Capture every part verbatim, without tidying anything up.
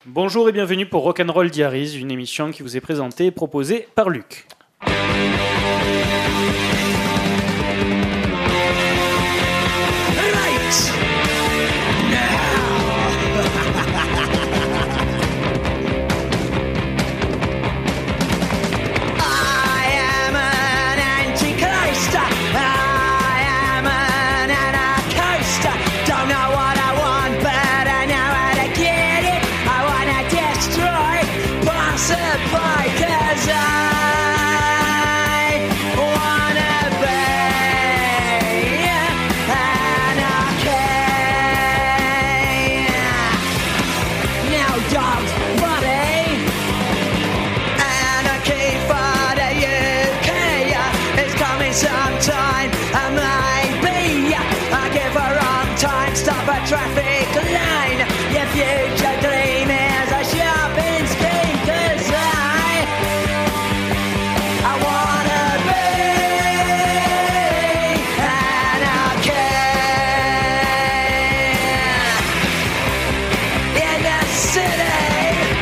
Bonjour et bienvenue pour Rock'n'Roll Diaries, une émission qui vous est présentée et proposée par Luc. Traffic line, your future dream is a shopping scheme. 'Cause I, I wanna be anarchy in the city.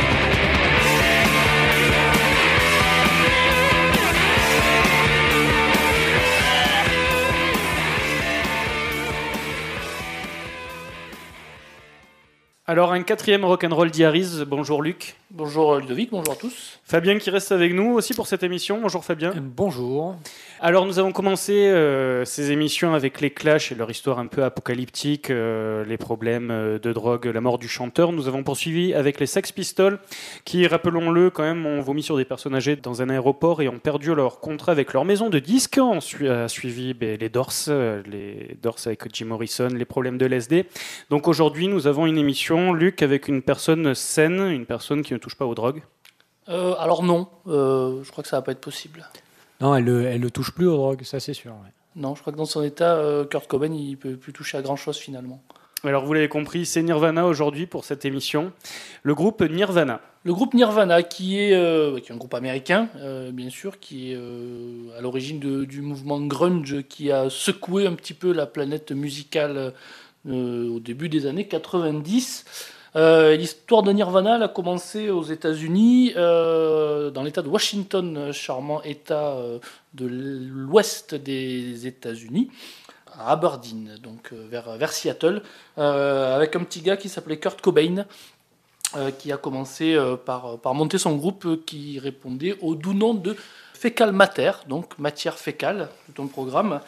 Alors un quatrième Rock'n'Roll Diaries, bonjour Luc. Bonjour Ludovic, bonjour à tous. Fabien qui reste avec nous aussi pour cette émission, bonjour Fabien. Bonjour. Alors nous avons commencé euh, ces émissions avec les Clash et leur histoire un peu apocalyptique, euh, les problèmes euh, de drogue, la mort du chanteur. Nous avons poursuivi avec les Sex Pistols qui, rappelons-le quand même, ont vomi sur des personnes âgées dans un aéroport et ont perdu leur contrat avec leur maison de disques. On su- a suivi ben, les Doors, euh, les Doors avec Jim Morrison, les problèmes de l'L S D. Donc aujourd'hui nous avons une émission, Luc, avec une personne saine, une personne qui ne touche pas aux drogues. Euh, alors non, euh, je crois que ça va pas être possible. Non, elle ne elle le touche plus aux drogues, ça c'est sûr. Ouais. Non, je crois que dans son état, euh, Kurt Cobain, il peut plus toucher à grand chose finalement. Alors vous l'avez compris, c'est Nirvana aujourd'hui pour cette émission. Le groupe Nirvana. Le groupe Nirvana, qui est, euh, qui est un groupe américain, euh, bien sûr, qui est euh, à l'origine de- du mouvement grunge qui a secoué un petit peu la planète musicale euh, au début des années quatre-vingt-dix. Euh, l'histoire de Nirvana elle a commencé aux États-Unis, euh, dans l'État de Washington, euh, charmant État euh, de l'ouest des États-Unis, à Aberdeen, donc euh, vers, vers Seattle, euh, avec un petit gars qui s'appelait Kurt Cobain, euh, qui a commencé euh, par, par monter son groupe euh, qui répondait au doux nom de Fecal Matter, donc matière fécale, tout un programme.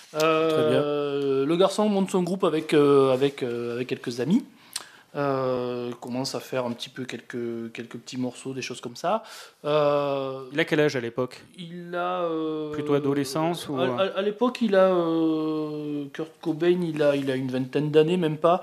Euh, le garçon monte son groupe avec, euh, avec, euh, avec quelques amis. Euh, commence à faire un petit peu quelques, quelques petits morceaux, des choses comme ça. Euh, Il a quel âge à l'époque ? il a euh, Plutôt adolescence ou- à, à- à l'époque, il a euh, Kurt Cobain, il a, il a une vingtaine d'années, même pas.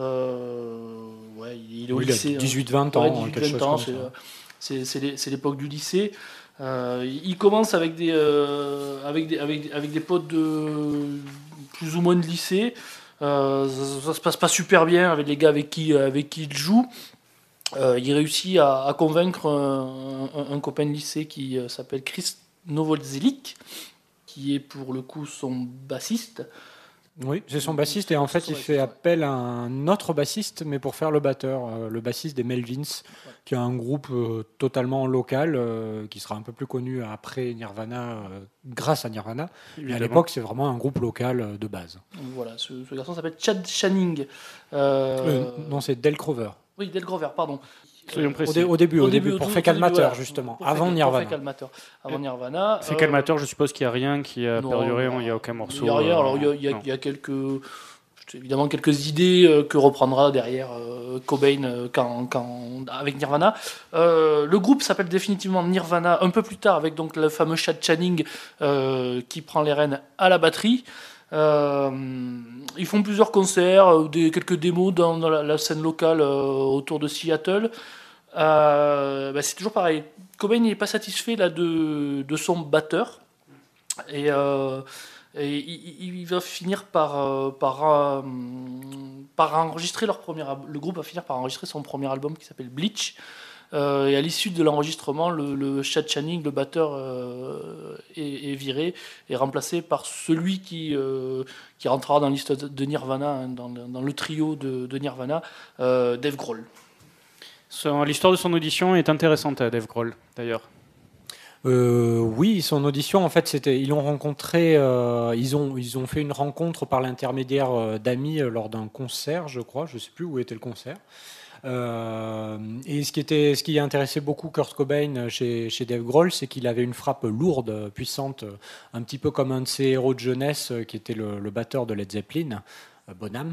Euh, ouais, il est au Oui, il a lycée. dix-huit vingt ans, Ouais, quelque dix-huit chose vingt ans, comme c'est, ça. euh, c'est, c'est l'é- c'est l'époque du lycée. Euh, il commence avec des, euh, avec des, avec, des- avec des potes de plus ou moins de lycée. Euh, ça, ça se passe pas super bien avec les gars avec qui, avec qui il joue. Euh, il réussit à, à convaincre un, un- un copain de lycée qui euh, s'appelle Chris Novoselic, qui est pour le coup son bassiste. Oui, c'est son bassiste et en fait il fait appel à un autre bassiste, mais pour faire le batteur, euh, le bassiste des Melvins, qui est un groupe euh, totalement local, euh, qui sera un peu plus connu après Nirvana, euh, grâce à Nirvana. Mais à Évidemment. l'époque, c'est vraiment un groupe local euh, de base. Donc voilà, ce, ce garçon s'appelle Chad Channing. Euh, Euh, non, c'est Dale Crover. Oui, Del Grover, pardon. Soyons Au, précis. dé- au début, au début, au pour tout- Fecal tout début, Matter, voilà. justement, Pour avant Fecal- Nirvana. pour Fecal Matter. Avant Nirvana. C'est euh, quel mateur ? Je suppose qu'il n'y a rien qui a non, perduré, non. il n'y a aucun morceau. Il y a rien. euh, Alors, il y a, il y a- non. il y a quelques, évidemment quelques idées euh, que reprendra derrière euh, Cobain euh, quand, quand- avec Nirvana. Euh, le groupe s'appelle définitivement Nirvana un peu plus tard avec donc le fameux Chad Channing euh, qui prend les rênes à la batterie. Euh, ils font plusieurs concerts, euh, des, quelques démos dans, dans la, la scène locale euh, autour de Seattle. Euh, bah, c'est toujours pareil. Cobain n'est pas satisfait là, de, de son batteur. Et, euh, et il, il va finir par, euh, par, euh, par enregistrer leur premier al- le groupe va finir par enregistrer son premier album qui s'appelle Bleach. Euh, et à l'issue de l'enregistrement, le, le Chad Channing, le batteur, euh, est, est viré et remplacé par celui qui, euh, qui rentrera dans la liste de Nirvana, hein, dans, le- dans le trio de, de Nirvana, euh, Dave Grohl. Son- L'histoire de son audition est intéressante à Dave Grohl, d'ailleurs. Euh, oui, son audition, en fait, c'était, ils l'ont rencontré, euh, ils ont, ils ont fait une rencontre par l'intermédiaire euh, d'amis euh, lors d'un concert, je crois, je sais plus où était le concert. Euh, et ce qui était, ce qui intéressait beaucoup Kurt Cobain chez, chez Dave Grohl, c'est qu'il avait une frappe lourde, puissante, un petit peu comme un de ses héros de jeunesse, qui était le, le batteur de Led Zeppelin. Bonham.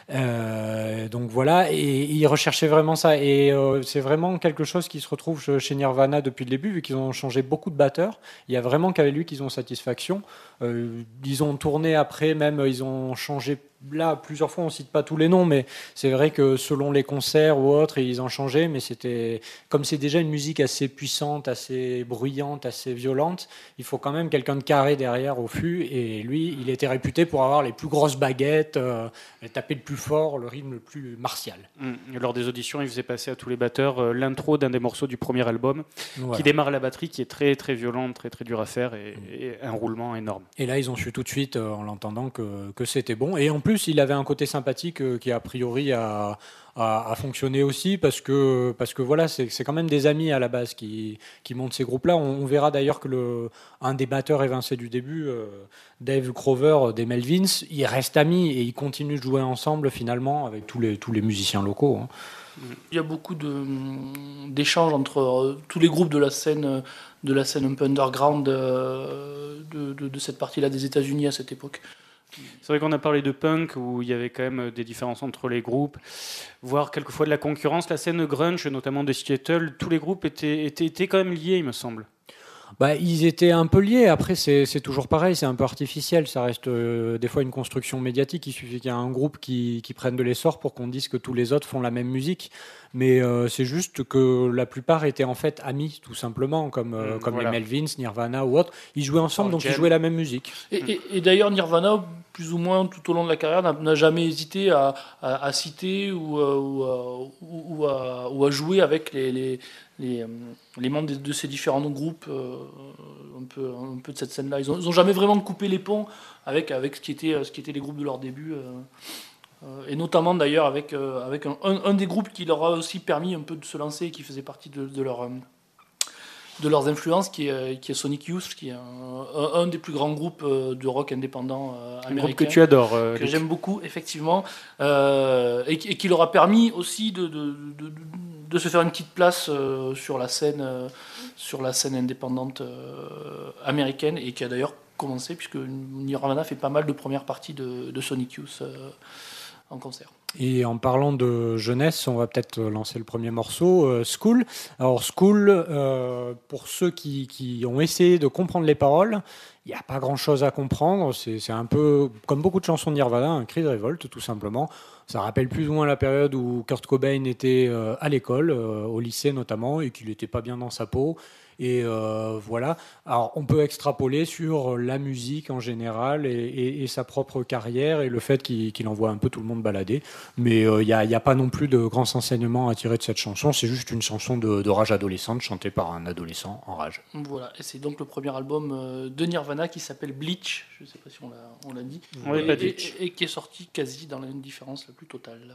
Euh, donc voilà, et il recherchait vraiment ça. Et euh, c'est vraiment quelque chose qui se retrouve chez Nirvana depuis le début, vu qu'ils ont changé beaucoup de batteurs. Il y a vraiment qu'avec lui qu'ils ont satisfaction. Euh, ils ont tourné après, même ils ont changé. Là, plusieurs fois, on cite pas tous les noms, mais c'est vrai que selon les concerts ou autres, ils ont changé. Mais c'était comme c'est déjà une musique assez puissante, assez bruyante, assez violente. Il faut quand même quelqu'un de carré derrière au fût. Et lui, il était réputé pour avoir les plus grosses baguettes, euh, taper le plus fort, le rythme le plus martial. Mmh. Et lors des auditions, il faisait passer à tous les batteurs euh, l'intro d'un des morceaux du premier album, Voilà. qui démarre la batterie, qui est très très violente, très très dur à faire et, et un roulement énorme. Et là, ils ont su tout de suite, euh, en l'entendant, que, que c'était bon. Et en plus, il avait un côté sympathique euh, qui, a priori, a, a, a fonctionné aussi, parce que, parce que voilà, c'est, c'est quand même des amis à la base qui, qui montent ces groupes-là. On, on verra d'ailleurs que le, un des batteurs évincés du début, euh, Dave Grover des Melvins, ils restent amis et ils continuent de jouer ensemble, finalement, avec tous les, tous les musiciens locaux. Hein. Il y a beaucoup de, d'échanges entre euh, tous les groupes de la scène, euh, de la scène un peu underground euh, de, de, de cette partie-là des États-Unis à cette époque. C'est vrai qu'on a parlé de punk où il y avait quand même des différences entre les groupes, voire quelquefois de la concurrence. La scène grunge, notamment de Seattle, tous les groupes étaient, étaient, étaient quand même liés, il me semble. Bah, ils étaient un peu liés. Après, c'est, c'est toujours pareil, c'est un peu artificiel. Ça reste euh, des fois une construction médiatique. Il suffit qu'il y ait un groupe qui, qui prenne de l'essor pour qu'on dise que tous les autres font la même musique. Mais euh, c'est juste que la plupart étaient en fait amis, tout simplement, comme, euh, Mmh, comme voilà. les Melvins, Nirvana ou autres. Ils jouaient ensemble, donc Jam. ils jouaient la même musique. Et, et, et d'ailleurs, Nirvana, plus ou moins tout au long de la carrière, n'a, n'a jamais hésité à, à, à citer ou, à- ou, à, ou, ou à, ou à jouer avec les, les, les, euh, les membres de, de ces différents groupes, euh, un, peu, un peu de cette scène-là. Ils n'ont jamais vraiment coupé les ponts avec, avec ce, qui était, ce qui étaient les groupes de leur début. Euh, euh, et notamment d'ailleurs avec, euh, avec un, un, un des groupes qui leur a aussi permis un peu de se lancer et qui faisait partie de, de leur... Euh, de leurs influences, qui est, qui est Sonic Youth, qui est un, un, un des plus grands groupes euh, de rock indépendant euh, Un américain. groupe que tu adores. euh, que Luc. j'aime beaucoup, effectivement, euh, et, qui- et qui leur a permis aussi de, de, de, de se faire une petite place euh, sur la scène, euh, sur la scène indépendante euh, américaine, et qui a d'ailleurs commencé, puisque Nirvana fait pas mal de premières parties de, de Sonic Youth euh, en concert. Et en parlant de jeunesse, on va peut-être lancer le premier morceau, euh, School. Alors School, euh, pour ceux qui, qui ont essayé de comprendre les paroles, il n'y a pas grand-chose à comprendre. C'est, c'est un peu, comme beaucoup de chansons de Nirvana, un cri de révolte, tout simplement. Ça rappelle plus ou moins la période où Kurt Cobain était euh, à l'école, euh, au lycée notamment, et qu'il n'était pas bien dans sa peau. Et euh, voilà. Alors, on peut extrapoler sur la musique en général et, et, et sa propre carrière et le fait qu'il, qu'il envoie un peu tout le monde balader. Mais il euh, n'y a, y a pas non plus de grands enseignements à tirer de cette chanson. C'est juste une chanson de, de rage adolescente chantée par un adolescent en rage. Voilà, et c'est donc le premier album euh, de Nirvana qui s'appelle Bleach, je ne sais pas si on l'a, on l'a dit, On l'a et, pas et- dit. et- et qui est sorti quasi dans l'indifférence la plus totale.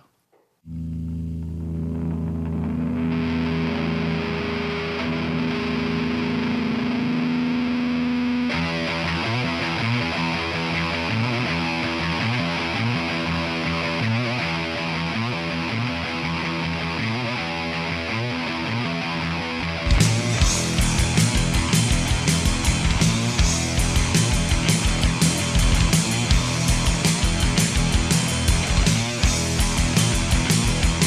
Thank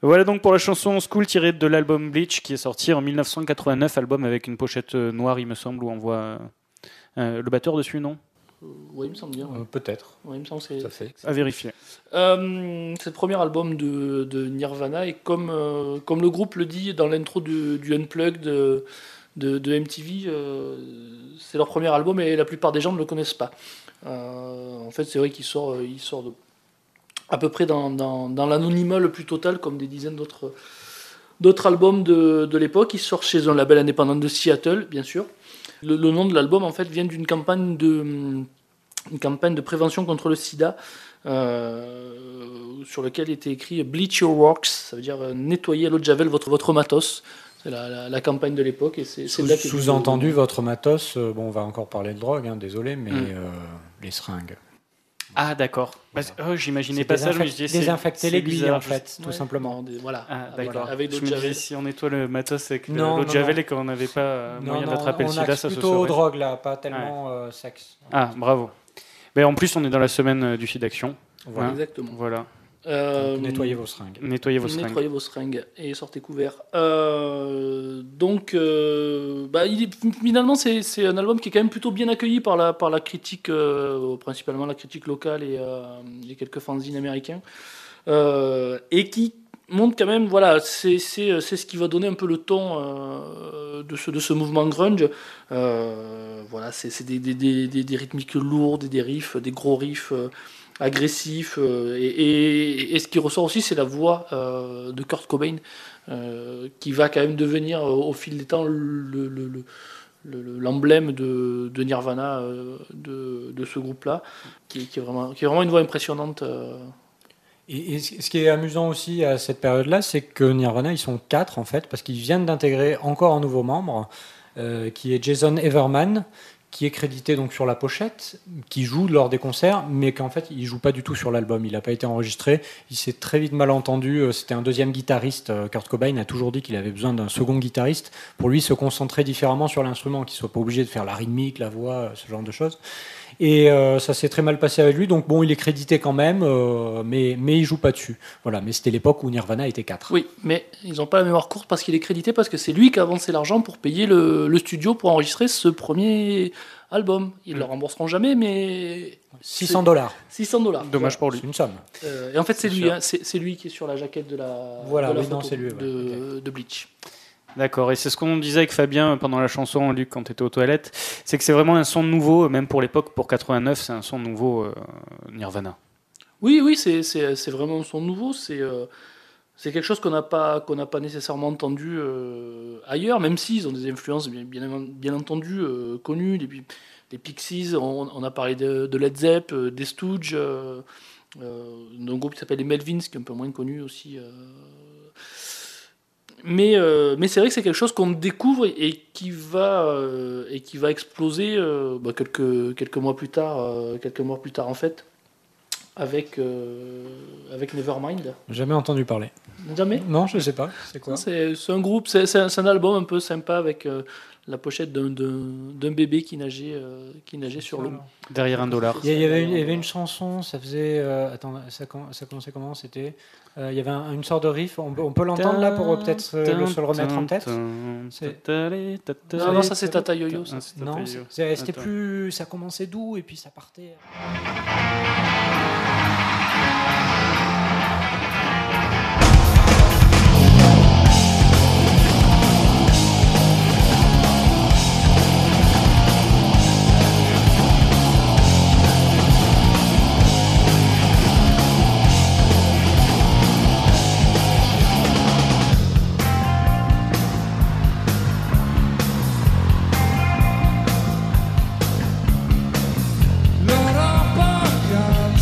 Voilà donc pour la chanson School tirée de l'album Bleach qui est sorti en dix-neuf cent quatre-vingt-neuf, album avec une pochette euh, noire il me semble où on voit euh, le batteur dessus, non ? Euh, oui, il me semble bien. Euh, peut-être. Ouais, il me semble que c'est, Tout à fait. c'est- À vérifier. Euh, c'est le premier album de, de Nirvana et comme, euh, comme le groupe le dit dans l'intro du, du Unplugged de, de, de M T V, euh, c'est leur premier album et la plupart des gens ne le connaissent pas. Euh, en fait, c'est vrai qu'il sort, il sort de, à peu près dans, dans, dans l'anonymat le plus total, comme des dizaines d'autres, d'autres albums de, de l'époque. Il sort chez un label indépendant de Seattle, bien sûr. Le, le nom de l'album, en fait, vient d'une campagne de, une campagne de prévention contre le sida. Euh, sur lequel était écrit Bleach Your Works, ça veut dire euh, nettoyer à l'eau de javel votre, votre matos. C'est la, la, la campagne de l'époque. Et c'est, c'est Sous- là que Sous-entendu, votre matos, euh, bon, on va encore parler de drogue, hein, désolé, mais Mm. euh, les seringues. Ah d'accord. Parce que, oh, j'imaginais C'est pas ça, je me désinfec- disais, c'est- désinfecter c'est l'aiguille, bizarre, en fait, je- tout simplement. Non, des- voilà. Ah avec, d'accord. avec Je l'eau me de disais javel. si on nettoie le matos avec le- Non, l'eau de non, javel non. et qu'on n'avait pas euh, Non, moyen non, d'attraper on le sida, axe ça se plutôt saurait. aux drogues, là, pas tellement euh, sexe. Ah bravo. Mais en plus on est dans la semaine euh, du SIDAction. Voilà. Hein Exactement. Voilà. Euh, Donc, nettoyez vos seringues. Nettoyez vos seringues. Nettoyez vos seringues et sortez couverts. Euh, donc, euh, bah, il est- finalement, c'est, c'est un album qui est quand même plutôt bien accueilli par la, par la critique, euh, principalement la critique locale et, euh, et quelques fanzines américains, euh, et qui montre quand même, voilà, c'est, c'est, c'est ce qui va donner un peu le ton euh, de, ce, de ce mouvement grunge. Euh, voilà, c'est, c'est des, des, des, des, des rythmiques lourdes, des riffs, des gros riffs. Euh, agressif euh, et, et, et ce qui ressort aussi c'est la voix euh, de Kurt Cobain euh, qui va quand même devenir euh, au fil des temps le, le, le, le- le- l'emblème de, de Nirvana euh, de, de ce groupe là qui, qui, est vraiment, qui est vraiment une voix impressionnante euh. Et, et ce ce qui est amusant aussi à cette période-là, c'est que Nirvana, ils sont quatre en fait, parce qu'ils viennent d'intégrer encore un nouveau membre, euh, qui est Jason Everman, qui est crédité donc sur la pochette, qui joue lors des concerts, mais qu'en fait il joue pas du tout sur l'album. Il n'a pas été enregistré. Il s'est très vite mal entendu. Euh, C'était un deuxième guitariste. Euh, Kurt Cobain a toujours dit qu'il avait besoin d'un second guitariste pour lui se concentrer différemment sur l'instrument, qu'il soit pas obligé de faire la rythmique, la voix, euh, ce genre de choses. Et euh, ça s'est très mal passé avec lui. Donc bon, il est crédité quand même, euh, mais mais il joue pas dessus. Voilà. Mais c'était l'époque où Nirvana était quatre. Oui, mais ils n'ont pas la mémoire courte parce qu'il est crédité parce que c'est lui qui a avancé l'argent pour payer le, le studio pour enregistrer ce premier album. Ils ne le rembourseront jamais, mais six cents dollars. six cents dollars. Dommage pour lui. C'est une somme. Euh, et en fait, c'est C'est lui, sûr. hein, c'est, c'est lui qui est sur la jaquette de la, Voilà, de la oui, non, photo c'est lui, ouais. de, de Bleach. D'accord, et c'est ce qu'on disait avec Fabien pendant la chanson, Luc, quand tu étais aux toilettes, c'est que c'est vraiment un son nouveau, même pour l'époque, pour quatre-vingt-neuf, c'est un son nouveau euh, Nirvana. Oui, oui, c'est, c'est, c'est vraiment son nouveau. C'est, euh, c'est quelque chose qu'on n'a pas, qu'on n'a pas nécessairement entendu euh, ailleurs, même s'ils ont des influences bien, bien, bien entendu euh, connues. Les, les Pixies, on, on a parlé de, de Led Zepp, euh, des Stooges, euh, euh, d'un groupe qui s'appelle les Melvins, qui est un peu moins connu aussi. Euh, Mais, euh, mais c'est vrai que c'est quelque chose qu'on découvre et, et qui va euh, et qui va exploser euh, bah, quelques quelques mois plus tard, euh, quelques mois plus tard en fait, avec euh, avec Nevermind. Jamais entendu parler. Jamais. Non, je sais pas. C'est quoi? C'est, c'est un groupe, c'est, c'est, un, c'est un album un peu sympa avec euh, la pochette d'un, d'un, d'un bébé qui nageait euh, qui nageait sur l'eau. Derrière un dollar. Il y, a- il y avait, il y avait une chanson, ça faisait. euh, attends, ça, com- ça commençait comment? C'était. euh, il y avait un- une sorte de riff. On, peut- on peut l'entendre là pour euh, peut-être euh, le se le remettre en tête. C'est- Non, non, ça c'est Tata Yo-Yo. Ça. Ah, c'est Non, Tata c'est- Yo-Yo. c'est- c'était Attends. plus. Ça commençait doux et puis ça partait. Non ho poco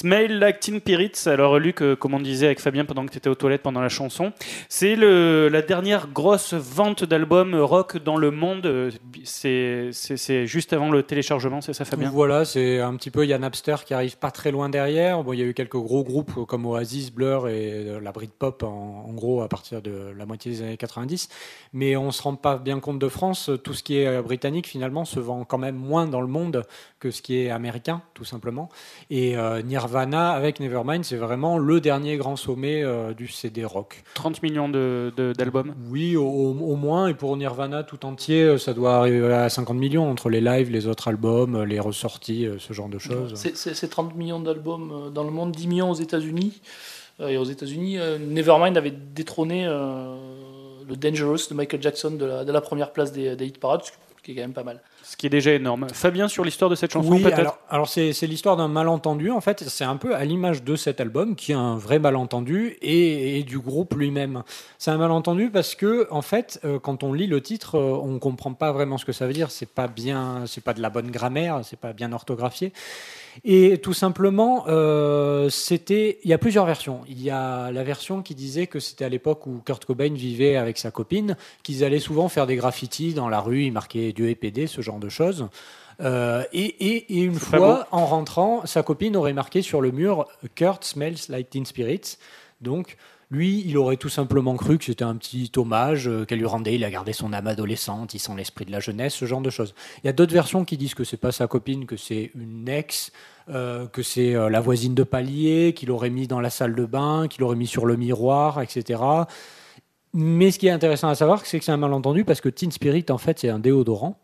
Smell Like Teen Spirit. Alors Luc, euh, comme on disait avec Fabien pendant que tu étais aux toilettes pendant la chanson, c'est le, la dernière grosse vente d'albums rock dans le monde. Euh, C'est, c'est, c'est juste avant le téléchargement, c'est ça Fabien ? Voilà, c'est un petit peu, il y a Napster qui arrive pas très loin derrière. Bon, il y a eu quelques gros groupes comme Oasis, Blur et euh, la Britpop en, en gros à partir de la moitié des années quatre-vingt-dix. Mais on se rend pas bien compte de France. Tout ce qui est euh, britannique finalement se vend quand même moins dans le monde que ce qui est américain, tout simplement. Et euh, Nirvana avec Nevermind, c'est vraiment le dernier grand sommet euh, du C D rock. trente millions de, de, d'albums. Oui, au, au moins. Et pour Nirvana tout entier, ça doit arriver à cinquante millions entre les lives, les autres albums, les ressorties, ce genre de choses. C'est, c'est, c'est trente millions d'albums dans le monde, dix millions aux États-Unis. Et aux États-Unis, euh, Nevermind avait détrôné euh, le Dangerous de Michael Jackson de la, de la première place des, des hit parades, ce qui est quand même pas mal. Ce qui est déjà énorme. Fabien, sur l'histoire de cette chanson, oui, peut-être alors, alors c'est, c'est l'histoire d'un malentendu. En fait, c'est un peu à l'image de cet album, qui est un vrai malentendu, et, et du groupe lui-même. C'est un malentendu parce que, en fait, euh, quand on lit le titre, euh, on comprend pas vraiment ce que ça veut dire. C'est pas bien, c'est pas de la bonne grammaire, c'est pas bien orthographié. Et tout simplement, euh, c'était, il y a plusieurs versions. Il y a la version qui disait que c'était à l'époque où Kurt Cobain vivait avec sa copine, qu'ils allaient souvent faire des graffitis dans la rue, ils marquaient Dieu et P D, ce genre de choses. Euh, et, et, et une C'est fois, en rentrant, sa copine aurait marqué sur le mur « Kurt smells like Teen Spirit ». Donc, lui, il aurait tout simplement cru que c'était un petit hommage euh, qu'elle lui rendait. Il a gardé son âme adolescente, il sent l'esprit de la jeunesse, ce genre de choses. Il y a d'autres versions qui disent que c'est pas sa copine, que c'est une ex, euh, que c'est euh, la voisine de palier, qu'il aurait mis dans la salle de bain, qu'il aurait mis sur le miroir, et cetera. Mais ce qui est intéressant à savoir, c'est que c'est un malentendu parce que Teen Spirit, en fait, c'est un déodorant.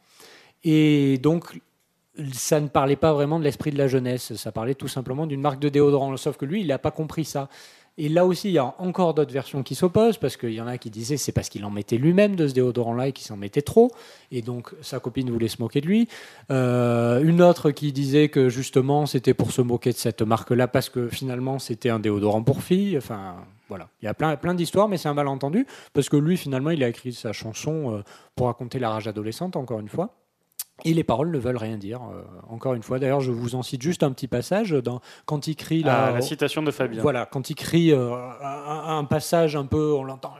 Et donc, ça ne parlait pas vraiment de l'esprit de la jeunesse. Ça parlait tout simplement d'une marque de déodorant. Sauf que lui, il n'a pas compris ça. Et là aussi, il y a encore d'autres versions qui s'opposent, parce qu'il y en a qui disaient que c'est parce qu'il en mettait lui-même de ce déodorant-là et qu'il s'en mettait trop, et donc sa copine voulait se moquer de lui. Euh, une autre qui disait que justement c'était pour se moquer de cette marque-là, parce que finalement c'était un déodorant pour filles. Enfin, voilà. Il y a plein, plein d'histoires, mais c'est un malentendu, parce que lui, finalement, il a écrit sa chanson euh, pour raconter la rage adolescente, encore une fois. Et les paroles ne veulent rien dire, euh, encore une fois. D'ailleurs, je vous en cite juste un petit passage. Dans, quand il crie... ah, la, la citation de Fabien. Voilà, quand il crie euh, un, un passage un peu, on l'entend...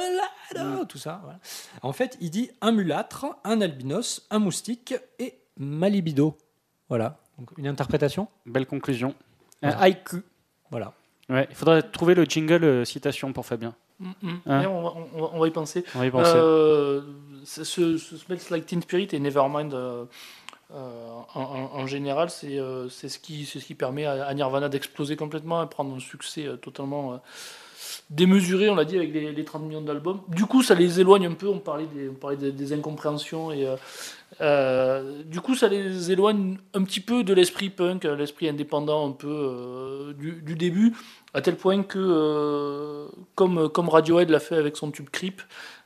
Mm. Tout ça. Voilà. En fait, il dit un mulâtre, un albinos, un moustique et ma libido. Voilà. Donc, une interprétation. Belle conclusion. Un Voilà. haïku. Voilà. Ouais, il faudrait trouver le jingle euh, citation pour Fabien. Mm-hmm. Hein Ouais, on, va, on, va, on va y penser. On va y penser. Euh, ce, ce Smells Like Teen Spirit et Nevermind, euh, euh, en, en, en général, c'est, euh, c'est, ce qui, c'est ce qui permet à, à Nirvana d'exploser complètement et prendre un succès euh, totalement euh, démesuré, on l'a dit, avec les, les trente millions d'albums. Du coup, ça les éloigne un peu. On parlait des, on parlait des, des incompréhensions. Et, euh, euh, du coup, ça les éloigne un petit peu de l'esprit punk, l'esprit indépendant un peu euh, du, du début, à tel point que, euh, comme, comme Radiohead l'a fait avec son tube Creep,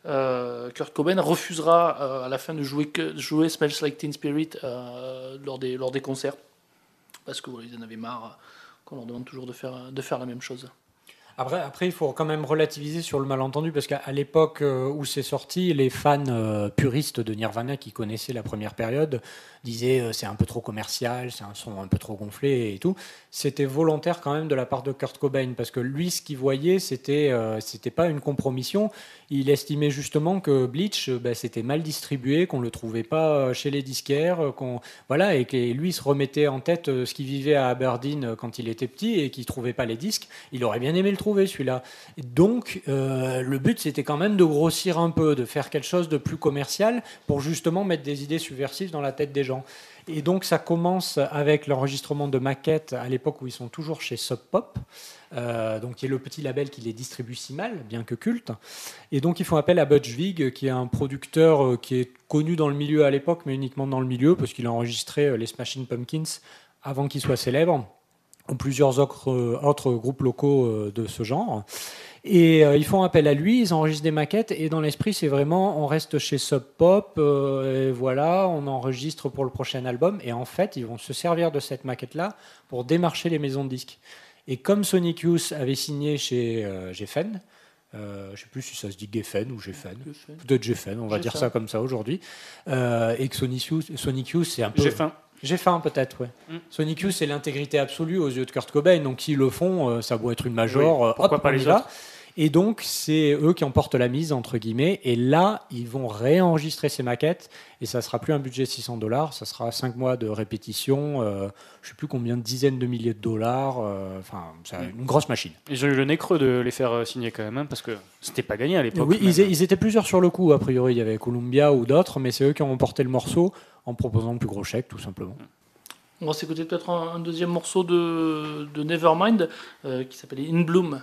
euh, Kurt Cobain refusera euh, à la fin de jouer, que, jouer Smells Like Teen Spirit euh, lors, des, lors des concerts, parce qu'ils voilà, en avaient marre qu'on leur demande toujours de faire, de faire la même chose. Après, après, il faut quand même relativiser sur le malentendu, parce qu'à l'époque euh, où c'est sorti, les fans euh, puristes de Nirvana qui connaissaient la première période disaient euh, c'est un peu trop commercial, c'est un son un peu trop gonflé et tout. C'était volontaire quand même de la part de Kurt Cobain, parce que lui, ce qu'il voyait, c'était, euh, c'était pas une compromission. Il estimait justement que Bleach, euh, bah, c'était mal distribué, qu'on le trouvait pas chez les disquaires, euh, qu'on, voilà, et que lui se remettait en tête euh, ce qu'il vivait à Aberdeen euh, quand il était petit et qu'il trouvait pas les disques. Il aurait bien aimé le trouver, celui-là. Et donc, euh, le but, c'était quand même de grossir un peu, de faire quelque chose de plus commercial pour justement mettre des idées subversives dans la tête des gens. Et donc, ça commence avec l'enregistrement de maquettes à l'époque où ils sont toujours chez Sub Pop, euh, donc qui est le petit label qui les distribue si mal, bien que culte. Et donc, ils font appel à Butch Vig, qui est un producteur qui est connu dans le milieu à l'époque, mais uniquement dans le milieu, parce qu'il a enregistré les Smashing Pumpkins avant qu'ils soient célèbres, ou plusieurs autres, autres groupes locaux de ce genre. Et euh, ils font appel à lui, ils enregistrent des maquettes, et dans l'esprit, c'est vraiment, on reste chez Sub Pop, euh, et voilà, on enregistre pour le prochain album, et en fait, ils vont se servir de cette maquette-là pour démarcher les maisons de disques. Et comme Sonic Youth avait signé chez euh, Geffen, euh, je ne sais plus si ça se dit Geffen ou Geffen, peut-être Geffen, on va Geffen. dire ça comme ça aujourd'hui, euh, et que Sonic Youth, Sonic Youth, c'est un peu... J'ai faim. J'ai faim peut-être, ouais. Mm. Sonic Youth, c'est l'intégrité absolue aux yeux de Kurt Cobain, donc s'ils le font, euh, ça doit être une major. Oui, euh, pourquoi hop, pas on les y va. autres. Et donc, c'est eux qui emportent la mise, entre guillemets. Et là, ils vont réenregistrer ces maquettes. Et ça sera plus un budget de six cents dollars. Ça sera cinq mois de répétition. Euh, je sais plus combien de dizaines de milliers de dollars. euh, Enfin, c'est une grosse machine. Ils ont eu le nez creux de les faire euh, signer quand même, hein, parce que c'était pas gagné à l'époque. Oui, ils, même. ils étaient plusieurs sur le coup, a priori. Il y avait Columbia ou d'autres. Mais c'est eux qui ont emporté le morceau en proposant le plus gros chèque, tout simplement. On va s'écouter peut-être un, un deuxième morceau de, de Nevermind euh, qui s'appelle In Bloom.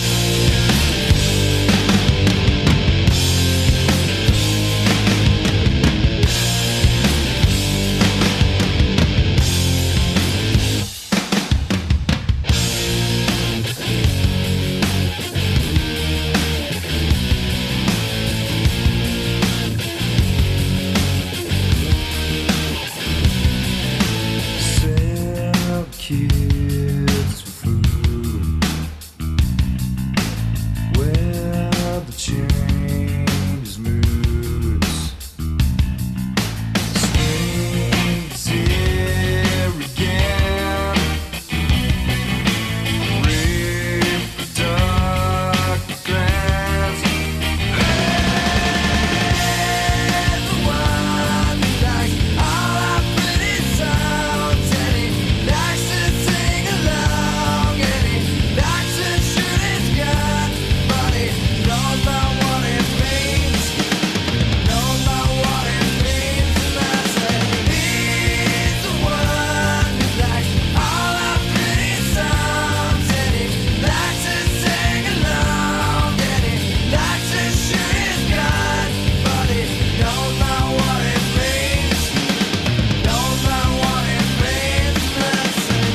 Sell kids food. Where the change moods. Spring's here again. Reproductive plans. Everyone likes all our pretty songs, and he likes to sing along, and he likes to shoot his gun, but he knows not what it means, knows not what it means, and I say he's the one who likes all our pretty songs, and he likes to sing along, and he likes to shoot his gun, but he knows not what it means, knows not what it means, and I say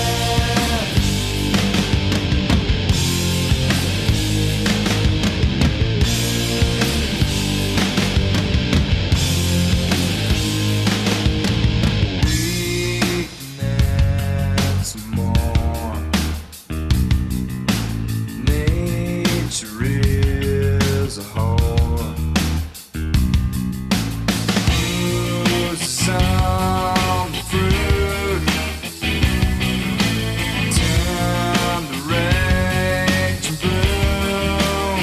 weakness more. Nature is a whore. Some fruit turn the rage and bloom.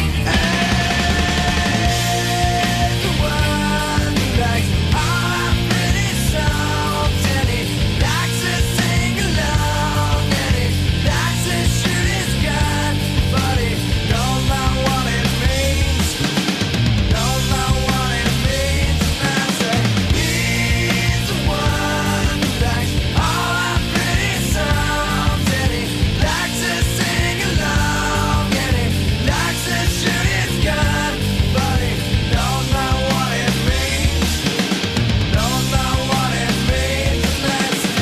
Everyone likes all our pretty songs, and he likes to sing along, and he likes to shoot his gun, but he knows not what it means, knows not what it means, and I say he's the one who likes all our pretty songs, and he likes to sing along, and he likes to shoot his gun, but he knows not what it means, knows not what it means, and I say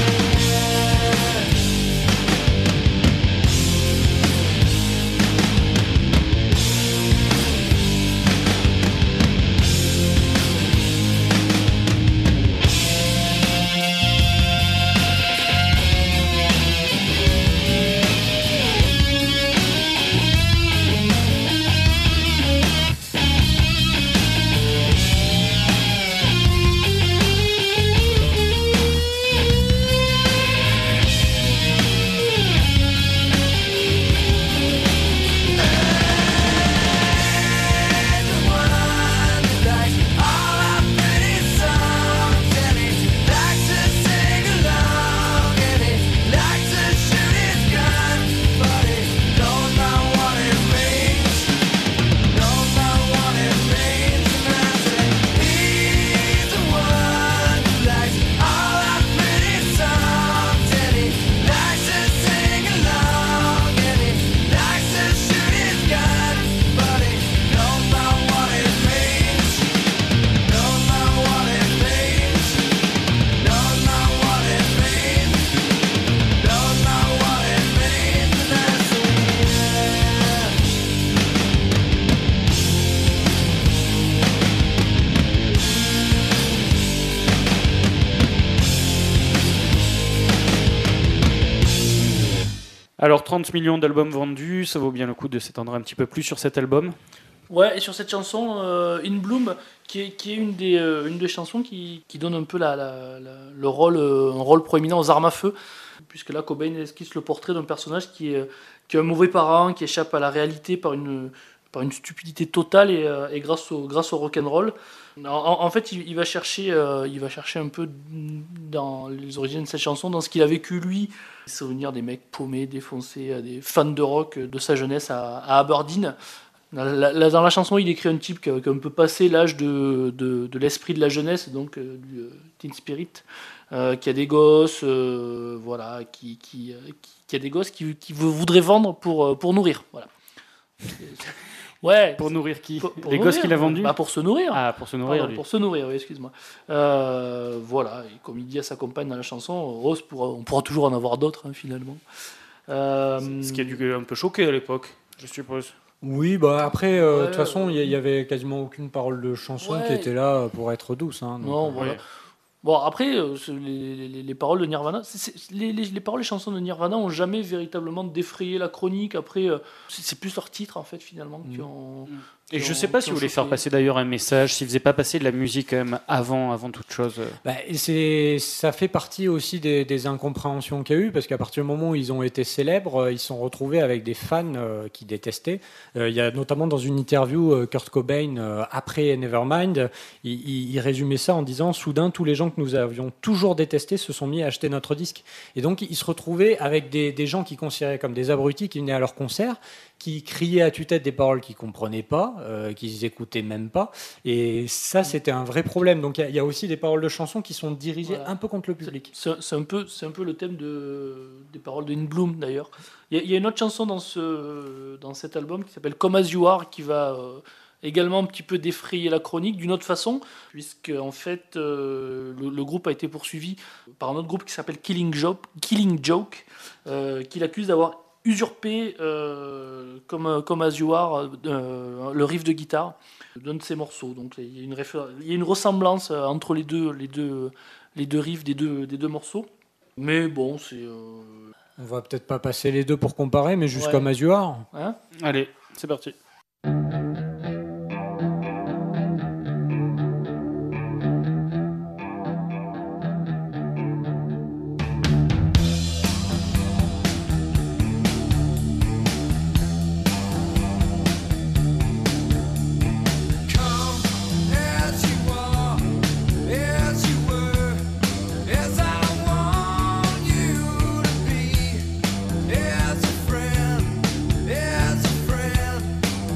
everyone likes all our pretty songs, and he likes to sing along, and he likes to shoot his gun, but he knows not what it means, knows not what it means, and I say he's the one who likes all our pretty songs, and he likes to sing along, and he likes to shoot his gun, but he knows not what it means, knows not what it means, knows not what it means, knows not what it means, and I say Alors trente millions d'albums vendus, ça vaut bien le coup de s'étendre un petit peu plus sur cet album. Ouais, et sur cette chanson, euh, In Bloom, qui est, qui est une, des, euh, une des chansons qui, qui donne un peu la, la, la- le rôle, euh, un rôle proéminent aux armes à feu, puisque là, Cobain esquisse le portrait d'un personnage qui est, qui est un mauvais parent, qui échappe à la réalité par une, par une stupidité totale et, euh, et grâce, au, grâce au rock'n'roll. En, en en fait, il, il va chercher, euh, il va chercher un peu dans les origines de cette chanson, dans ce qu'il a vécu lui, les souvenirs des mecs paumés, défoncés, euh, des fans de rock de sa jeunesse à, à Aberdeen. Dans la, la- dans la chanson, il écrit un type qui, qui a un peu passé l'âge de, de, de l'esprit de la jeunesse, donc euh, du euh, teen spirit, euh, qui a des gosses, euh, voilà, qui, qui, euh, qui, qui a des gosses qui, qui voudrait vendre pour, euh, pour nourrir, voilà. Ouais. Pour nourrir qui Pour- pour Les nourrir. gosses qu'il a vendus Bah, pour se nourrir. Ah, pour se nourrir, Pardon, lui. pour se nourrir, oui, excuse-moi. Euh, voilà, et comme il dit à sa compagne dans la chanson, Rose, pourra, on pourra toujours en avoir d'autres, hein, finalement. Euh, Ce qui a dû un peu choquer à l'époque, je suppose. Oui, bah après, euh, de Ouais, toute façon, il y, ouais. y avait quasiment aucune parole de chanson Ouais. qui était là pour être douce. Hein, donc, Non, euh, voilà. Ouais. Bon, après, euh, c'est les, les- les paroles de Nirvana, c'est- c'est- les, les- les paroles et chansons de Nirvana ont jamais véritablement défrayé la chronique. Après, euh, c'est c'est plus leurs titres, en fait, finalement, qui Mm. ont. Et qui je ont- sais pas qui s'ils ont voulaient faire choqué. passer d'ailleurs un message, s'ils faisaient pas passer de la musique quand même avant, avant toute chose. euh. Bah, et c'est, ça fait partie aussi des, des incompréhensions qu'il y a eu, parce qu'à partir du moment où ils ont été célèbres, euh, ils se sont retrouvés avec des fans euh, qui détestaient. Euh, Il y a notamment dans une interview, euh, Kurt Cobain, euh, après Nevermind, il, il- il résumait ça en disant « Soudain, tous les gens que nous avions toujours détestés se sont mis à acheter notre disque ». Et donc, ils se retrouvaient avec des, des gens qu'ils considéraient comme des abrutis qui venaient à leur concert, qui criaient à tue-tête des paroles qu'ils comprenaient pas, euh, qu'ils écoutaient même pas. Et ça, c'était un vrai problème. Donc, il y a- il y, a aussi des paroles de chansons qui sont dirigées Voilà. un peu contre le public. C'est c'est un peu, c'est un peu le thème de, des paroles de In Bloom d'ailleurs. Il y, a- il y a une autre chanson dans, ce, dans cet album qui s'appelle Come As You Are qui va euh, également un petit peu défrayer la chronique d'une autre façon, puisque en fait euh, le, le groupe a été poursuivi par un autre groupe qui s'appelle Killing Joke, Killing Joke euh, qui l'accuse d'avoir usurpé euh, comme, comme As You Are euh, le riff de guitare d'un de ses morceaux. Donc il y a une, réfé- il y a une ressemblance euh, entre les deux, les deux, les deux riffs des deux, des deux morceaux. Mais bon, c'est... euh, On va peut-être pas passer les deux pour comparer, mais juste Ouais. comme As You Are. hein Allez, c'est parti. Come as you are, as you were, as I want you to be, as a friend, as a friend,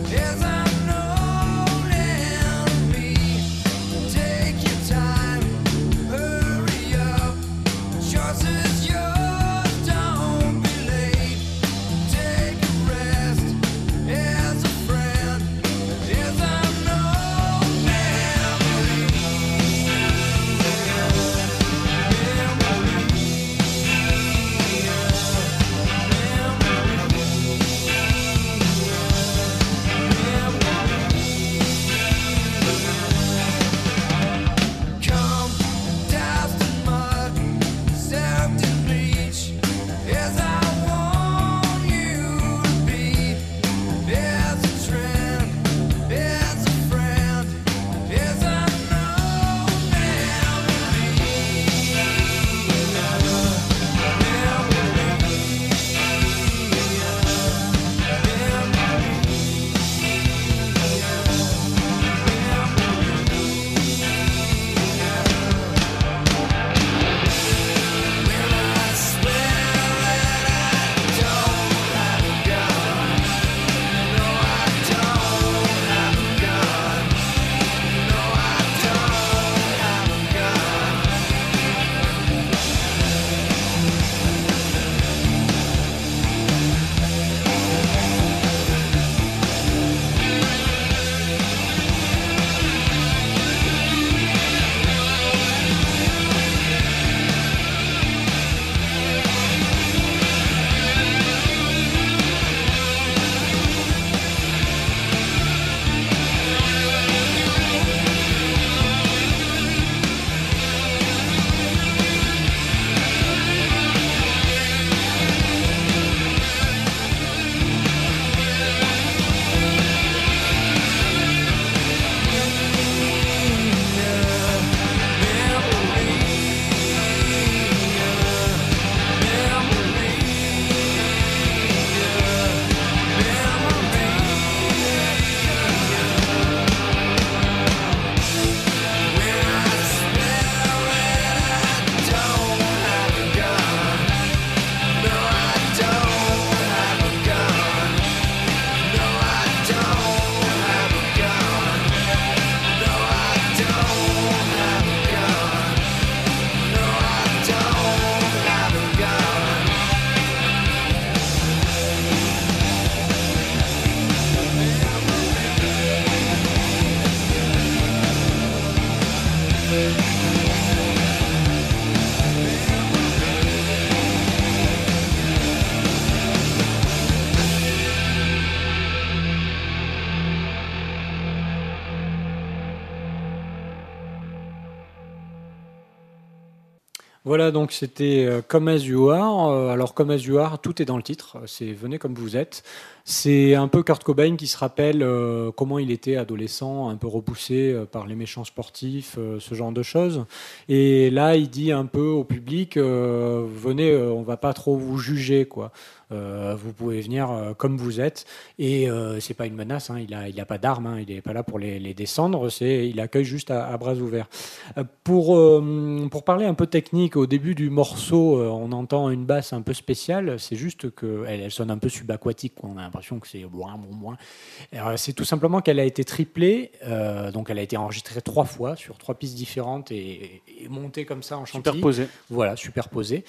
Voilà, donc c'était euh, Come As You Are. Euh, alors, Come As You Are, tout est dans le titre. C'est Venez comme vous êtes. C'est un peu Kurt Cobain qui se rappelle euh, comment il était adolescent, un peu repoussé euh, par les méchants sportifs, euh, ce genre de choses. Et là, il dit un peu au public euh, venez, euh, on va pas trop vous juger, quoi. Euh, vous pouvez venir euh, comme vous êtes. Et euh, c'est pas une menace, hein, il a, il a pas d'armes, hein, il est pas là pour les, les descendre. C'est, il accueille juste à, à bras ouverts. Euh, pour euh, pour parler un peu technique, au début du morceau, euh, on entend une basse un peu spéciale. C'est juste que elle, elle sonne un peu subaquatique, quoi. On a l'impression que c'est moins, moins, moins. Alors, c'est tout simplement qu'elle a été triplée, euh, donc elle a été enregistrée trois fois sur trois pistes différentes et, et montée comme ça en chantilly. Superposé. Voilà, superposée.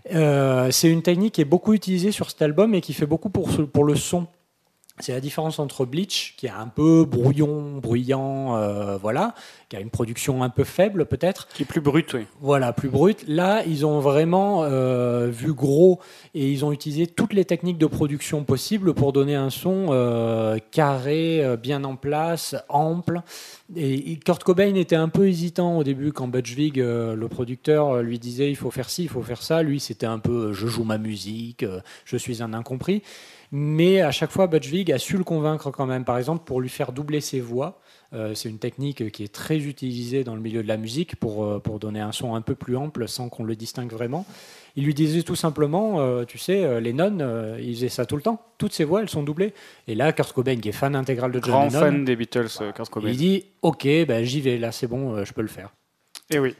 Euh, c'est une technique qui est beaucoup utilisée sur cet album et qui fait beaucoup pour, ce- pour le son. C'est la différence entre Bleach, qui est un peu brouillon, bruyant, euh, voilà, qui a une production un peu faible peut-être, Qui est plus brut, oui. voilà, plus brut. Là, ils ont vraiment euh, vu gros et ils ont utilisé toutes les techniques de production possibles pour donner un son euh, carré, euh, bien en place, ample. Et et Kurt Cobain était un peu hésitant au début quand Butch Vig, euh, le producteur, euh, lui disait il faut faire ci, il faut faire ça. Lui, c'était un peu euh, je joue ma musique, euh, je suis un incompris. Mais à chaque fois, Butch Vig a su le convaincre quand même. Par exemple, pour lui faire doubler ses voix. Euh, c'est une technique qui est très utilisée dans le milieu de la musique pour, euh, pour donner un son un peu plus ample sans qu'on le distingue vraiment. Il lui disait tout simplement, euh, tu sais, euh, Lennon, euh, il faisait ça tout le temps. Toutes ses voix, elles sont doublées. Et là, Kurt Cobain, qui est fan intégral de John Grand Lennon, fan des Beatles, euh, Kurt Cobain. il dit, ok, ben, j'y vais, là c'est bon, euh, je peux le faire. Et oui.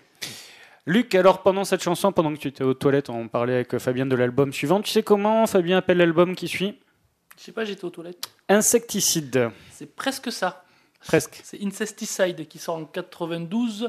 Luc, alors pendant cette chanson, pendant que tu étais aux toilettes, on parlait avec Fabien de l'album suivant. Tu sais comment Fabien appelle l'album qui suit? Je sais pas, j'étais aux toilettes. Insecticide. C'est presque ça. Presque. C'est Incesticide qui sort en quatre-vingt-douze,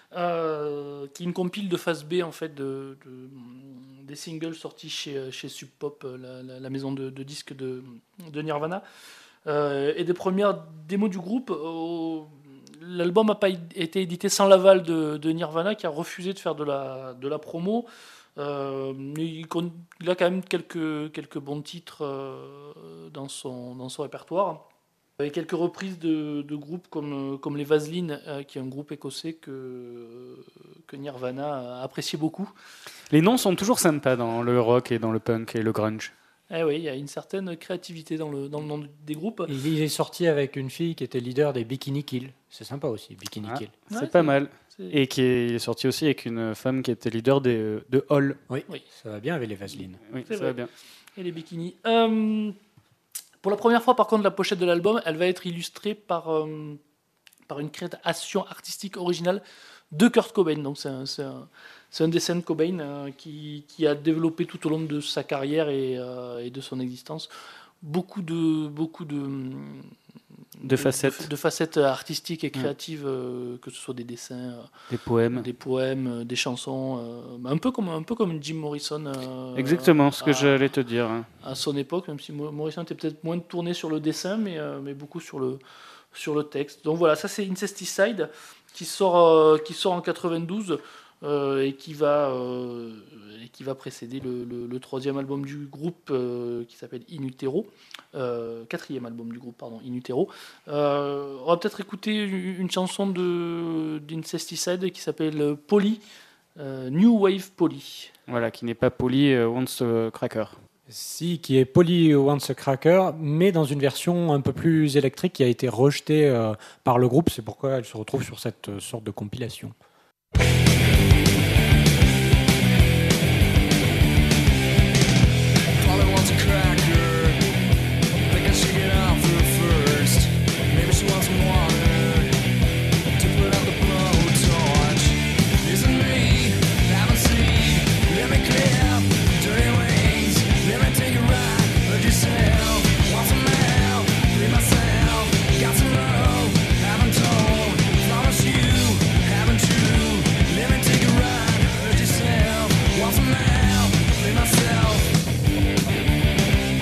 euh, qui est une compile de phase B en fait de, de- des singles sortis chez, chez Sub Pop, la, la- la maison de, de disques de, de Nirvana, euh, et des premières démos du groupe. euh, L'album n'a pas été édité sans l'aval de, de Nirvana, qui a refusé de faire de la, de la promo. Euh, mais il, con- il a quand même quelques, quelques bons titres euh, dans, son, dans son répertoire. Avec quelques reprises de, de groupes comme, comme les Vaseline, euh, qui est un groupe écossais que, que Nirvana a apprécié beaucoup. Les noms sont toujours sympas dans le rock et dans le punk et le grunge. Eh oui, il y a une certaine créativité dans le, dans le nom des groupes. Il, il est sorti avec une fille qui était leader des Bikini Kill. C'est sympa aussi, Bikini Ah. Kill. C'est Ouais, pas c'est- mal. c'est- Et qui est sorti aussi avec une femme qui était leader des, de Hall. Oui, Oui. ça va bien avec les Vaselines. Oui, C'est ça vrai. va bien. Et les bikinis. Euh, pour la première fois, par contre, la pochette de l'album, elle va être illustrée par, euh, par une création artistique originale de Kurt Cobain. Donc c'est un, c'est un, c'est un dessin de Cobain euh, qui, qui a développé tout au long de sa carrière et, euh, et de son existence beaucoup de beaucoup de, De facettes. de, de facettes artistiques et créatives, euh, que ce soit des dessins, euh, Des poèmes. des poèmes, euh, des chansons, euh, un peu comme un peu comme Jim Morrison. euh, Exactement ce que à- j'allais te dire. hein. à son époque, même si Mo- Morrison était peut-être moins tourné sur le dessin, mais, euh, mais beaucoup sur le, sur le texte. Donc voilà, ça c'est Incesticide qui sort, euh, qui sort en quatre-vingt-douze euh, et, qui va, euh, et qui va précéder le, le- le troisième album du groupe euh, qui s'appelle In Utero. Euh, quatrième album du groupe, pardon, In Utero. Euh, on va peut-être écouter une, une chanson de, d'Incesticide qui s'appelle Polly, euh, New Wave Polly. Voilà, qui n'est pas poli, euh, Once euh, Cracker. Si, qui est Polly Once a Cracker, mais dans une version un peu plus électrique qui a été rejetée euh, par le groupe. C'est pourquoi elle se retrouve sur cette euh, sorte de compilation. Polly wants a cracker. Think I should get off her first. Maybe she wants some water to put out the blowtorch. Isn't me? Haven't seen. Let me clip dirty wings. Let me take a ride. Hurt yourself. Want some help? Free myself. Got some love. Haven't told. Promise you. Haven't true. Let me take a ride. Hurt yourself. Want some help? Free myself.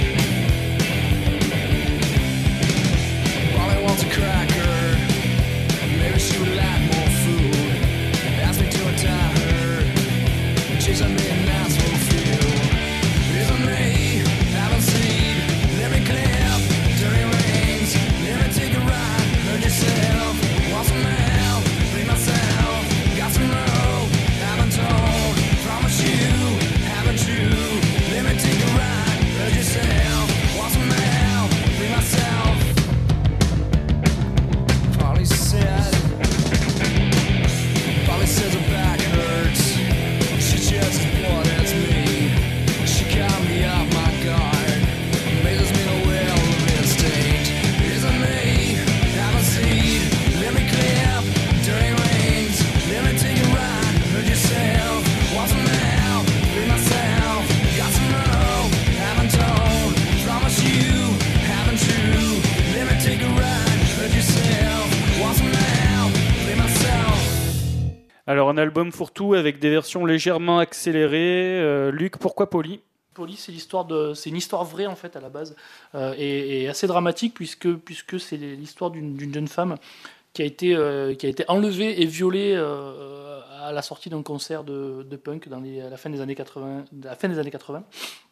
Alors un album fourre-tout avec des versions légèrement accélérées. Euh, Luc, pourquoi Polly ? Polly, c'est l'histoire de, c'est une histoire vraie en fait à la base, euh, et, et assez dramatique puisque puisque c'est l'histoire d'une, d'une jeune femme qui a été euh, qui a été enlevée et violée euh, à la sortie d'un concert de, de punk dans les, à la fin des années quatre-vingts, à la fin des années quatre-vingts.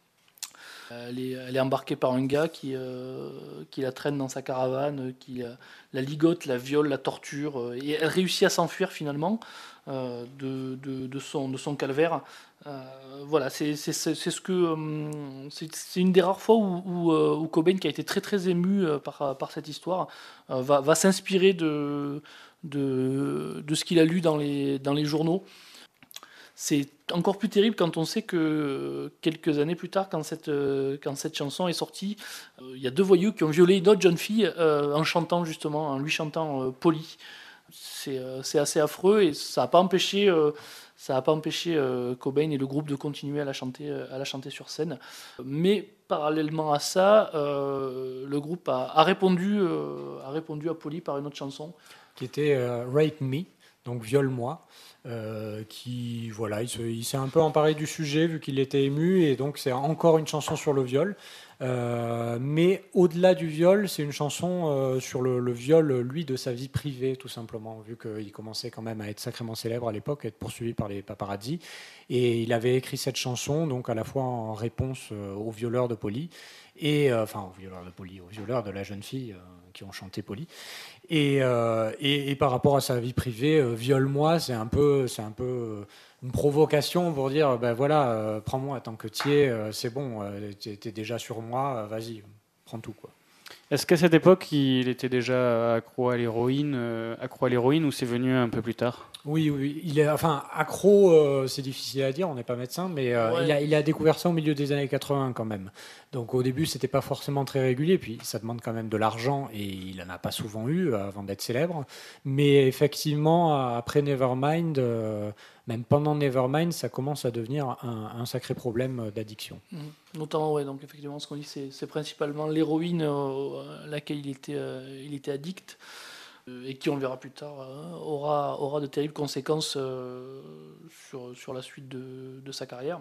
Elle est, elle est embarquée par un gars qui, euh, qui la traîne dans sa caravane, qui la, la ligote, la viole, la torture, euh, et elle réussit à s'enfuir finalement euh, de, de, de, son, de son calvaire. Euh, voilà, c'est, c'est, c'est, c'est ce que euh, c'est, c'est une des rares fois où, où, euh, où Cobain, qui a été très très ému euh, par, par cette histoire, euh, va, va s'inspirer de, de, de ce qu'il a lu dans les, dans les journaux. C'est encore plus terrible quand on sait que quelques années plus tard, quand cette, quand cette chanson est sortie, il y a deux voyous qui ont violé une autre jeune fille euh, en chantant justement, en lui chantant euh, Polly. C'est, euh, c'est assez affreux et ça n'a pas empêché, euh, ça a pas empêché euh, Cobain et le groupe de continuer à la chanter, à la chanter sur scène. Mais parallèlement à ça, euh, le groupe a, a, répondu, euh, a répondu à Polly par une autre chanson. Qui était euh, Rape Me, donc Viole-moi. Euh, qui voilà, il, se, il s'est un peu emparé du sujet vu qu'il était ému et donc c'est encore une chanson sur le viol. Euh, mais au-delà du viol, c'est une chanson euh, sur le, le viol, lui, de sa vie privée, tout simplement, vu qu'il commençait quand même à être sacrément célèbre à l'époque, à être poursuivi par les paparazzi. Et il avait écrit cette chanson, donc à la fois en réponse euh, aux violeurs de Polly, et euh, enfin aux violeurs de Polly, aux violeurs de la jeune fille euh, qui ont chanté Polly. Et, euh, et, et par rapport à sa vie privée, euh, viole-moi, c'est un peu, c'est un peu une provocation pour dire, ben voilà, euh, prends-moi tant que tu es, euh, c'est bon, euh, t'es, t'es déjà sur moi, euh, vas-y, prends tout, quoi. Est-ce qu'à cette époque, il était déjà accro à l'héroïne, euh, accro à l'héroïne, ou c'est venu un peu plus tard ? Oui, oui, il est, enfin, accro, euh, c'est difficile à dire, on n'est pas médecin, mais euh, Ouais. il, a, il a découvert ça au milieu des années quatre-vingts quand même. Donc au début, c'était pas forcément très régulier, puis ça demande quand même de l'argent et il en a pas souvent eu euh, avant d'être célèbre. Mais effectivement, après Nevermind, euh, même pendant Nevermind, ça commence à devenir un, un sacré problème d'addiction. Mmh. Notamment, ouais, donc effectivement, ce qu'on dit, c'est, c'est principalement l'héroïne euh, à laquelle il était, euh, il était addict. Et qui, on le verra plus tard, euh, aura, aura de terribles conséquences euh, sur, sur la suite de, de sa carrière.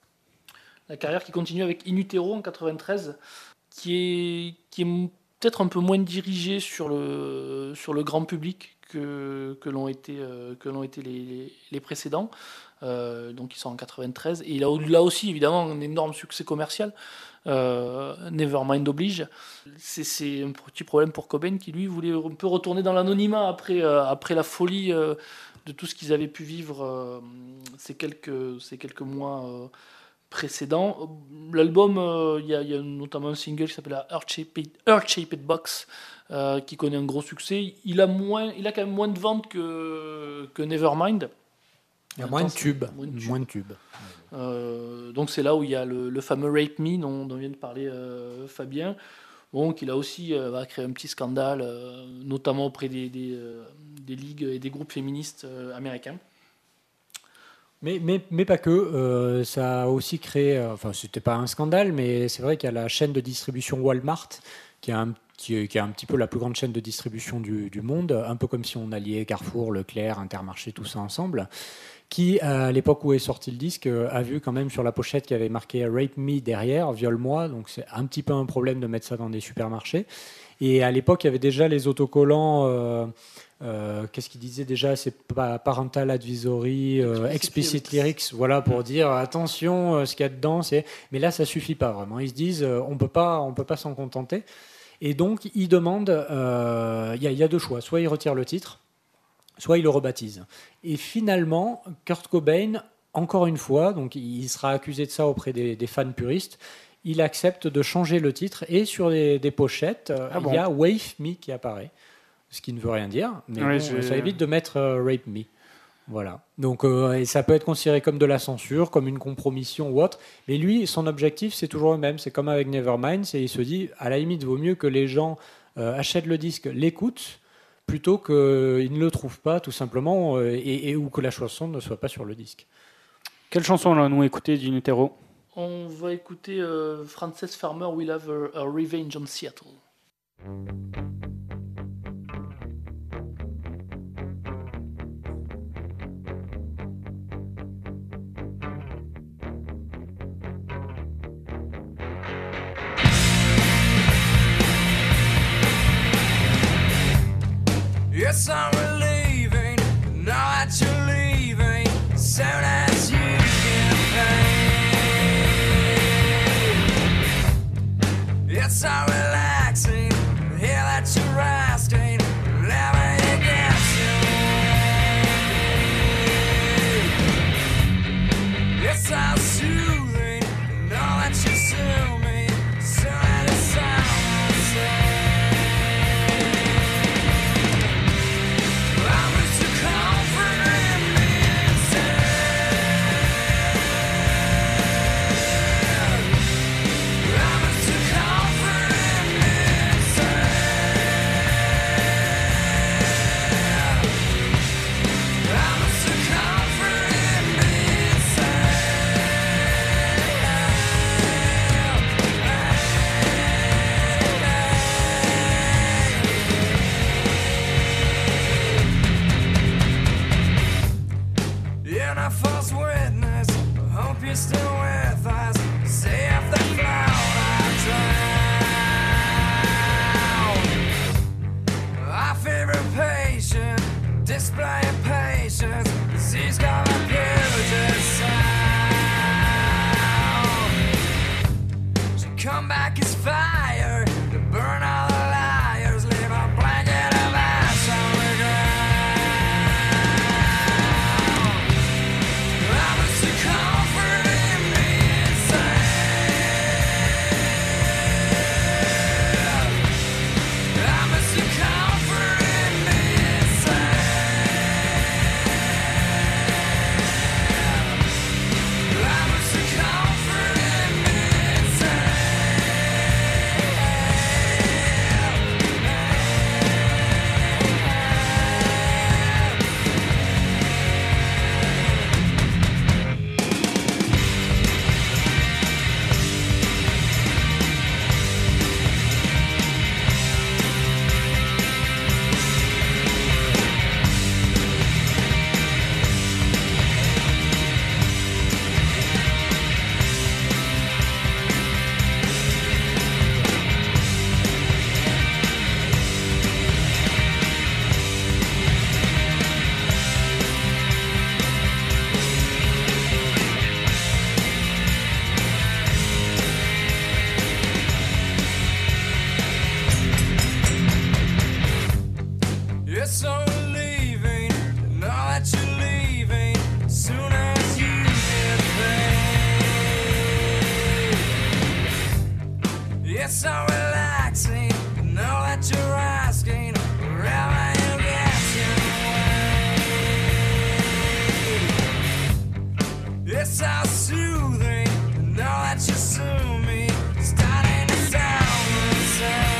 La carrière qui continue avec In Utero en quatre-vingt-treize, qui est, qui est peut-être un peu moins dirigée sur le, sur le grand public que, que l'ont été, euh, que l'ont été les, les précédents. Euh, donc ils sont en quatre-vingt-treize. Et il a là aussi, évidemment, un énorme succès commercial. Euh, Nevermind oblige. C'est, c'est un petit problème pour Cobain qui lui voulait un peu retourner dans l'anonymat après, euh, après la folie euh, de tout ce qu'ils avaient pu vivre euh, ces, quelques, ces quelques mois euh, précédents. L'album, il euh, y, y a notamment un single qui s'appelle Earth-Shaped, Earth-Shaped Box euh, qui connaît un gros succès. Il a, moins, il a quand même moins de ventes que, que Nevermind. Il y a moins de tubes. Moins de tubes. Moins de tubes. Euh, donc c'est là où il y a le, le fameux Rape Me dont, dont vient de parler euh, Fabien. Bon, qui là aussi euh, va créer un petit scandale, euh, notamment auprès des, des, euh, des ligues et des groupes féministes euh, américains. Mais, mais, mais pas que. Euh, ça a aussi créé. Euh, enfin, c'était pas un scandale, mais c'est vrai qu'il y a la chaîne de distribution Walmart qui a un Qui est, qui est un petit peu la plus grande chaîne de distribution du, du monde, un peu comme si on alliait Carrefour, Leclerc, Intermarché, tout ça ensemble, qui, à l'époque où est sorti le disque, a vu quand même sur la pochette qu'il y avait marqué « Rape me » derrière, « Viole-moi », donc c'est un petit peu un problème de mettre ça dans des supermarchés. Et à l'époque, il y avait déjà les autocollants... Euh, Euh, qu'est-ce qu'il disait déjà, c'est parental advisory, euh, explicit, explicit lyrics. lyrics, voilà, pour dire attention, euh, ce qu'il y a dedans, c'est. Mais là, ça suffit pas vraiment. Ils se disent, euh, on peut pas, on peut pas s'en contenter. Et donc, ils demandent, il euh, y, y a deux choix, soit ils retirent le titre, soit ils le rebaptisent. Et finalement, Kurt Cobain, encore une fois, donc il sera accusé de ça auprès des, des fans puristes. Il accepte de changer le titre et sur des, des pochettes, il ah bon. y a Wave Me qui apparaît. Ce qui ne veut rien dire, mais ouais, bon, ça évite de mettre euh, Rape Me. Voilà. Donc, euh, et ça peut être considéré comme de la censure, comme une compromission ou autre. Mais lui, son objectif, c'est toujours le même. C'est comme avec Nevermind, c'est il se dit, à la limite, vaut mieux que les gens euh, achètent le disque, l'écoutent, plutôt qu'ils ne le trouvent pas, tout simplement, euh, et, et ou que la chanson ne soit pas sur le disque. Quelle chanson allons-nous écouter d'In Utero ? On va écouter euh, Frances Farmer, We'll Have a, a Revenge on Seattle. It's so relieving to know that you're leaving as soon as you get paid. It's so relaxing to hear that you're resting whenever you get to. It's so soothing to know that you sue me as soon as it's someone says. You're not false witness. I hope you're still with us. See if they float our drown. Our favorite patient, display of patience. Disease got a Puget sound. Should come back as fire to burn all the liars. Leave a blanket of ash on the ground. It's so relieving to know that you're leaving as soon as you get paid. It's so relaxing to know that you're asking wherever you get your way. It's so soothing to know that you sue me, starting to sound the same.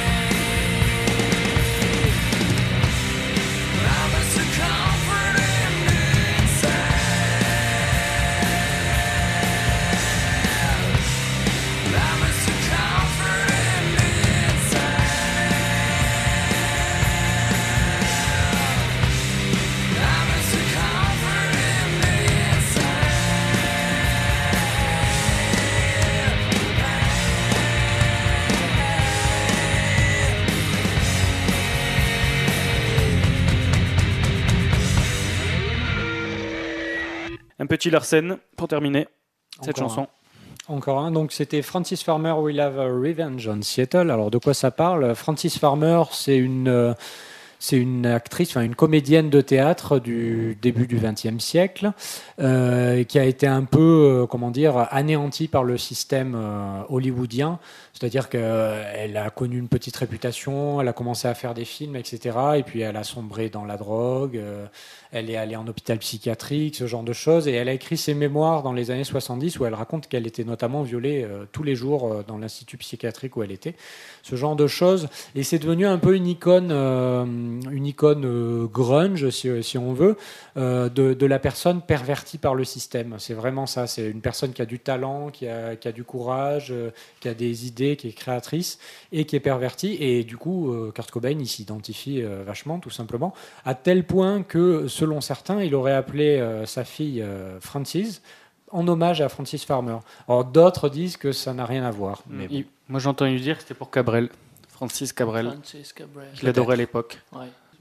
Un petit Larsen pour terminer cette Encore chanson. un. Encore un. Donc c'était Francis Farmer, Will Have a Revenge on Seattle. Alors de quoi ça parle? Francis Farmer, c'est une euh, c'est une actrice, enfin une comédienne de théâtre du début du vingtième siècle, euh, qui a été un peu, euh, comment dire, anéantie par le système euh, hollywoodien. C'est-à-dire qu'elle a connu une petite réputation, elle a commencé à faire des films, et cetera. Et puis elle a sombré dans la drogue, euh, elle est allée en hôpital psychiatrique, ce genre de choses. Et elle a écrit ses mémoires dans les années soixante-dix où elle raconte qu'elle était notamment violée euh, tous les jours euh, dans l'institut psychiatrique où elle était. Ce genre de choses. Et c'est devenu un peu une icône, euh, une icône euh, grunge, si, si on veut, euh, de, de la personne pervertie par le système. C'est vraiment ça. C'est une personne qui a du talent, qui a, qui a du courage, euh, qui a des idées, qui est créatrice et qui est pervertie. Et du coup, euh, Kurt Cobain, il s'identifie euh, vachement, tout simplement, à tel point que, selon certains, il aurait appelé euh, sa fille euh, Frances en hommage à Francis Farmer. Alors d'autres disent que ça n'a rien à voir. Mais bon. Il- Moi, j'ai entendu dire que c'était pour Cabrel, Francis Cabrel, Francis Cabrel. qu'il adorait à l'époque. Ouais.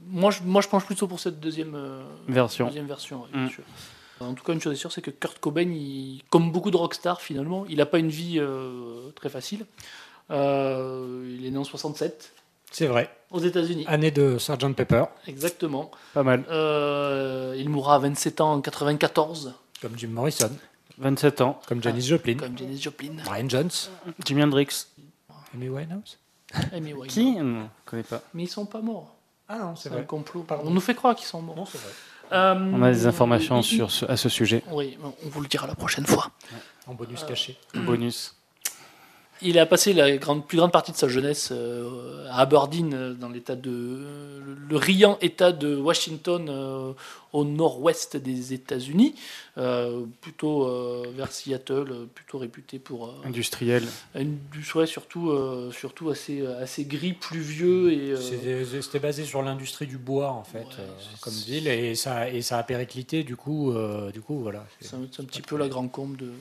moi, je, moi, je penche plutôt pour cette deuxième euh, Version. Deuxième version, ouais, Mm. bien sûr. En tout cas, une chose est sûre, c'est que Kurt Cobain, il- comme beaucoup de rockstars finalement, il n'a pas une vie euh, très facile. Euh, il est né en soixante-sept C'est vrai. aux États-Unis. Année de sergent Pepper, Exactement. Pas mal. Euh, il mourra à vingt-sept ans en quatre-vingt-quatorze, comme Jim Morrison, vingt-sept ans. comme Janis Joplin, comme Janis Joplin. Brian Jones, Jimi Hendrix. Amy Winehouse. Amy Winehouse. Qui Non, je connais pas. Mais ils sont pas morts. Ah non, C'est un complot. Pardon. On nous fait croire qu'ils sont morts. Non, c'est vrai. Euh, On a des informations il- sur ce- à ce sujet. Oui, on vous le dira la prochaine fois. En bonus caché. Bonus. Il a passé la grande, plus grande partie de sa jeunesse euh, à Aberdeen, euh, dans l'état de euh, le riant État de Washington, euh, au nord-ouest des États-Unis, euh, plutôt euh, vers Seattle, euh, plutôt réputé pour euh, Industriel. une- du ouais, surtout euh, surtout assez assez gris, pluvieux et euh, C'est- C'était basé sur l'industrie du bois en fait, Ouais, euh, c'est- comme ville, et ça, et ça a périclité du coup, euh, du coup voilà. c'est un, c'est un petit peu la grande combe de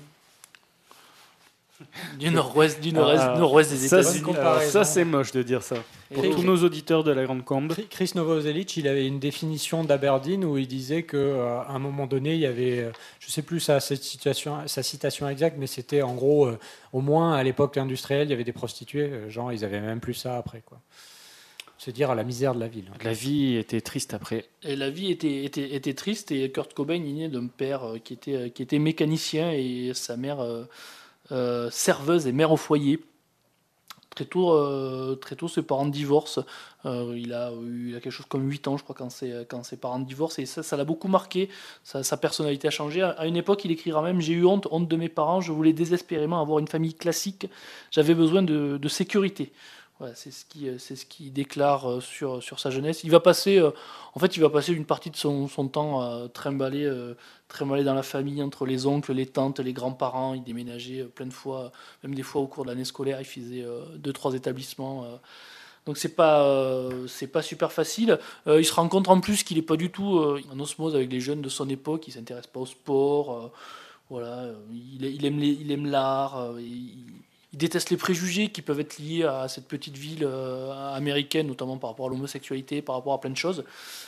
du nord-ouest du nord-est Ah, nord-ouest des ça, États-Unis. c'est- comparaison. alors, ça, c'est moche de dire ça. Pour Et- tous nos auditeurs de la Grande Combe. Chris- Chris Novoselic, il avait une définition d'Aberdeen où il disait que euh, à un moment donné, il y avait, euh, je sais plus sa, cette situation, sa citation exacte, mais c'était en gros, euh, au moins à l'époque industrielle, il y avait des prostituées, euh, genre ils avaient même plus ça après quoi. C'est dire à la misère de la ville. La vie était triste après. Et la vie était, était, était triste et Kurt Cobain il naît d'un père euh, qui était, euh, qui était mécanicien et sa mère euh, euh, serveuse et mère au foyer. Très tôt, euh, très tôt ses parents divorcent. Euh, il, a eu, il a quelque chose comme huit ans, je crois, quand, ses- quand ses parents divorcent. Et ça, ça l'a beaucoup marqué. Sa, sa personnalité a changé. À, à une époque, il écrira même « J'ai eu honte, honte de mes parents. Je voulais désespérément avoir une famille classique. J'avais besoin de, de sécurité. » Voilà, c'est ce qui, c'est ce qu'il déclare euh, sur, sur sa jeunesse. Il va passer, euh, en fait, il va passer une partie de son, son temps à trimballer, euh, trimballer dans la famille entre les oncles, les tantes, les grands-parents. Il déménageait euh, plein de fois, même des fois au cours de l'année scolaire, il faisait euh, deux, trois établissements. euh. Donc c'est pas, euh, c'est pas super facile. Euh, il se rend compte en plus qu'il est pas du tout euh, en osmose avec les jeunes de son époque. Il s'intéresse pas au sport. euh, voilà, euh, il, il aime les, il aime l'art. euh, il, il déteste les préjugés qui peuvent être liés à cette petite ville euh, américaine, notamment par rapport à l'homosexualité, par rapport à plein de choses.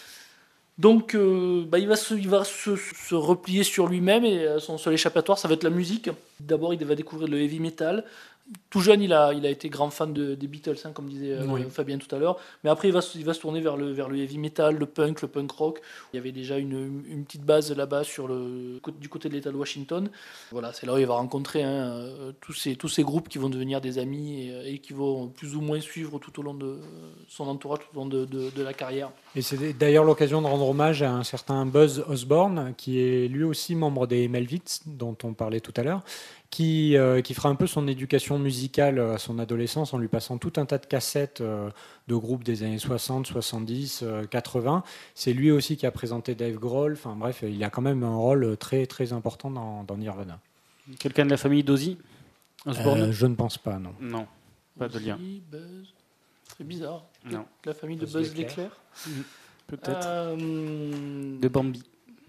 Donc, euh, bah, il va, se, il va se, se replier sur lui-même et euh, son seul échappatoire, ça va être la musique. D'abord, il va découvrir le heavy metal. Tout jeune, il a, il a été grand fan de, des Beatles, hein, comme disait euh, Oui. Fabien tout à l'heure. Mais après, il va, se- il va se tourner vers le, vers le heavy metal, le punk, le punk rock. Il y avait déjà une, une petite base là-bas sur le, du côté de l'État de Washington. Voilà, c'est là où il va rencontrer hein, euh, tous, ces, tous ces groupes qui vont devenir des amis et, et qui vont plus ou moins suivre tout au long de son entourage, tout au long de, de, de la carrière. Et c'est d'ailleurs l'occasion de rendre hommage à un certain Buzz Osborne, qui est lui aussi membre des Melvins, dont on parlait tout à l'heure, qui, euh, qui fera un peu son éducation musicale à son adolescence en lui passant tout un tas de cassettes euh, de groupes des années soixante, soixante-dix, euh, quatre-vingts. C'est lui aussi qui a présenté Dave Grohl. Enfin bref, il a quand même un rôle très, très important dans, dans Nirvana. Quelqu'un de la famille d'Ozzy Osbourne Euh, je ne pense pas, non. Non, pas de lien. Ozzy, Buzz, très bizarre. Non. La famille de Buzz Buzz l'éclair. l'éclair. Peut-être. Euh, De Bambi.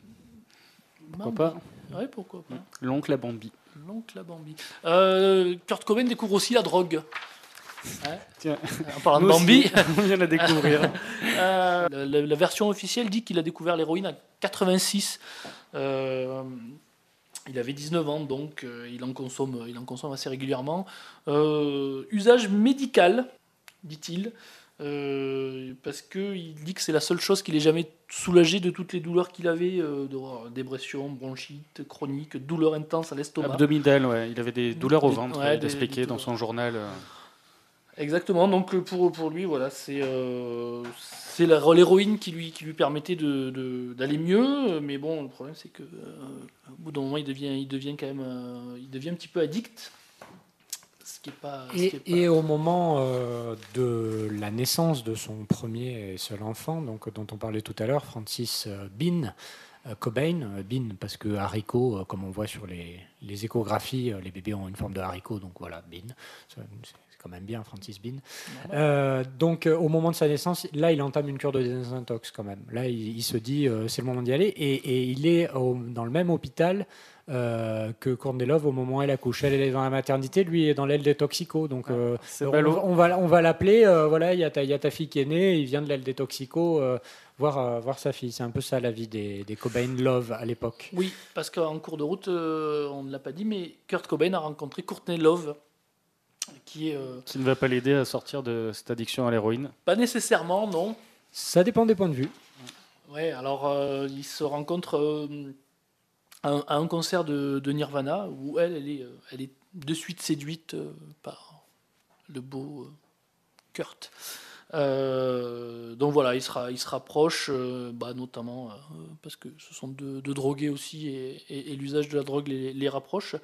Pourquoi Bambi. pas Ouais, pourquoi pas. L'oncle à Bambi. L'oncle à Bambi. Euh, Kurt Cobain découvre aussi la drogue. Ouais. Tiens. En parlant de Nous Bambi, aussi, on vient de la découvrir. euh, la, la- la version officielle dit qu'il a découvert l'héroïne en quatre-vingt-six. Euh, il avait dix-neuf ans, donc euh, il, en consomme, il en consomme assez régulièrement. Euh, usage médical, dit-il, euh, parce qu'il dit que c'est la seule chose qui l'ait jamais soulagé de toutes les douleurs qu'il avait, euh, de dépression, bronchite chronique, douleur intense à l'estomac. Abdominal, ouais. Il avait des douleurs au Des- ventre, ouais, il des- expliqué des dans douleurs. son journal. euh. Exactement, donc euh, pour, pour lui, voilà, c'est euh, c'est la- l'héroïne qui lui, qui lui permettait de- de- d'aller mieux, mais bon, le problème c'est que euh, au bout d'un moment, il devient, il devient quand même, euh, il devient un petit peu addict, ce qui est pas. ce qui Et, est pas- et au moment euh, de la naissance de son premier et seul enfant, donc, dont on parlait tout à l'heure, Francis euh, Bean euh, Cobain, euh, Bean parce que haricot, euh, comme on voit sur les, les échographies, euh, les bébés ont une forme de haricot, donc voilà, Bean. C'est c'est quand même bien, Francis Bean. Euh, donc, euh, au moment de sa naissance, là, il entame une cure de désintox quand même. Là, il, il se dit, euh, c'est le moment d'y aller. Et, et il est au- dans le même hôpital euh, que Courtney Love au moment où elle accouche. Elle est dans la maternité, lui est dans l'aile des toxicos. Donc, euh, c'est on, ballot. on va, on va l'appeler. euh, voilà, il y, a ta- il y a ta fille qui est née, il vient de l'aile des toxicos euh, voir, euh, voir sa fille. C'est un peu ça la vie des, des Cobain Love à l'époque. Oui, parce qu'en cours de route, euh, on ne l'a pas dit, mais Kurt Cobain a rencontré Courtney Love, qui est euh, Qui ne va pas l'aider à sortir de cette addiction à l'héroïne. pas nécessairement, non. Ça dépend des points de vue. Ouais, alors euh, ils se rencontrent euh, à, un, à un concert de, de Nirvana où elle, elle est, euh, elle est de suite séduite euh, par le beau euh, Kurt. Euh, donc voilà, ils se, ra- ils se rapprochent, euh, bah, notamment euh, parce que ce sont deux, deux drogués aussi et, et- et l'usage de la drogue les, les rapproche.